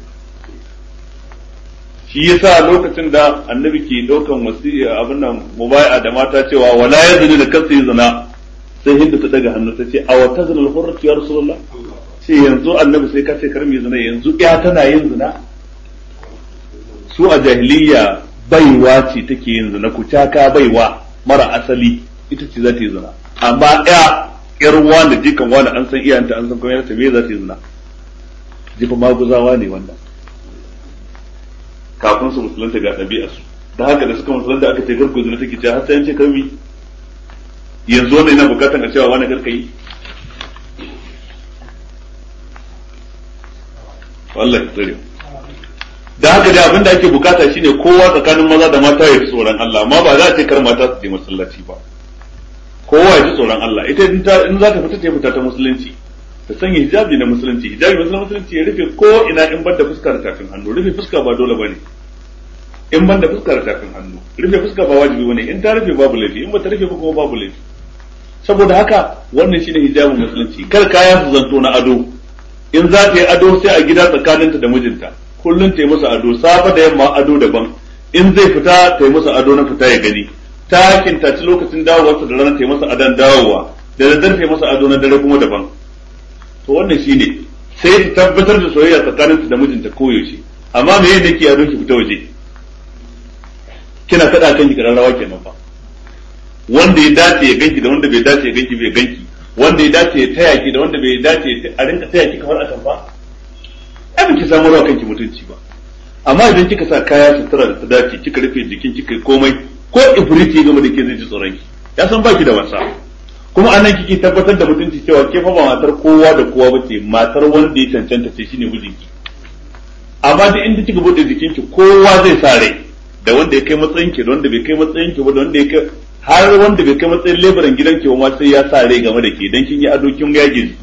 shi yasa lokacin da annabi ke daukan wasiya abin nan mubai'a da mata cewa wala yazni da kansa yi zina sai hindu ta daga hannu ta ce aw tazna al-hurratu ya rasulullah sai yanzu annabi sai ka ce kar mu zina yanzu ya tana yin zina su a jahiliya baiwa ce take yin zina ku taka baiwa mara asali ita ce za ta yi zina amma ya yar wani jikan wani an san iyanta an san kuma yarta me za ta yi zina jifa maguzawa ne wannan kafin su musulunta ga ɗabi'a su da haka da suka musulunta aka ce garko zina take cewa har sai an ce karmi yanzu wannan yana bukatan a cewa wani garka yi wallahi tsare da haka da abin da ake bukata shine kowa tsakanin maza da mata ya fi tsoron Allah amma ba za a ce kar mata su je masallaci ba kowa ya fi tsoron Allah ita in za ta fita ta fita ta musulunci ta sanya hijabi na musulunci hijabi na musulunci ya rufe ko ina in banda fuskar tafin hannu rufe fuska ba dole bane in banda fuskar tafin hannu rufe fuska ba wajibi bane in ta rufe babu laifi in ba ta rufe ba kuma babu laifi saboda haka wannan shine hijabin musulunci kar kaya su zanto na ado in za ta yi ado sai a gida tsakaninta da mijinta kullun ta yi masa ado safa da yamma ado daban in zai fita ta yi masa ado na fita ya gani ta kintaci lokacin dawowarsa da ranar ta yi masa adon dawowa da daddare ta yi masa ado na dare kuma daban to wannan shine sai ta tabbatar da soyayya tsakaninta da mijinta koyaushe amma me yake ki yaro ki fita waje kina kada kan ki kararrawa kenan fa wanda ya dace ya ganki da wanda bai dace ya ganki bai ganki wanda ya dace ya taya ki da wanda bai dace a rinka taya ki kamar a tamfa ai ba ki samu rawa kanki mutunci ba amma idan kika sa kaya sutura da ta dace kika rufe jikin kika komai ko ifriti ya gama da ke zai ji tsoron ki ya san baki da wasa kuma anan kike tabbatar da mutunci cewa ke fa ba matar kowa da kowa bace matar wanda ya cancanta ce shine mijinki amma duk inda kika bude jikinki kowa zai sa rai da wanda ya kai matsayin ki da wanda bai kai matsayin ki ba da wanda ya kai har wanda bai kai matsayin lebaran gidanki ba ma sai ya sa rai game da ke dan kin yi ado kin yage jiki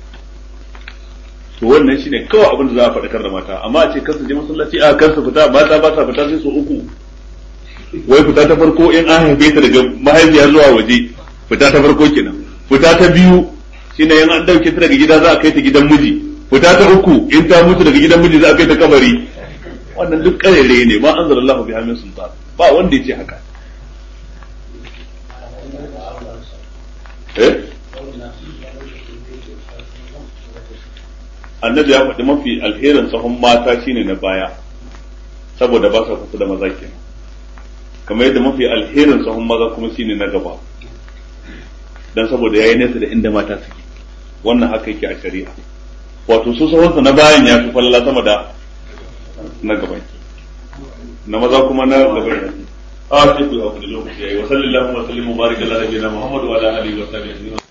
to wannan shine kawai abin da za a faɗakar da mata amma a ce kar su je masallaci a kar su fita mata ba sa fita sai su uku wai fita ta farko in an haife ta daga mahaifiya zuwa waje fita ta farko kenan fita ta biyu shine in an dauke ta daga gida za a kai ta gidan miji fita ta uku in ta mutu daga gidan miji za a kai ta kabari wannan duk karere ne ma anzalallahu biha min sultan ba wanda yace haka eh annabi ya faɗi mafi alherin sahun mata shine na baya saboda ba sa kusa da maza kenan kamar yadda mafi alherin sahun maza kuma shine na gaba dan saboda yayi nesa da inda mata suke wannan haka yake a shari'a wato su sahunsa na bayan ya fi falala sama da na gaba na maza kuma na gaba ne a sai ku haƙuri lokaci yayi wa sallallahu wa sallam mubarak ala nabiyina muhammad wa ala alihi wa sahbihi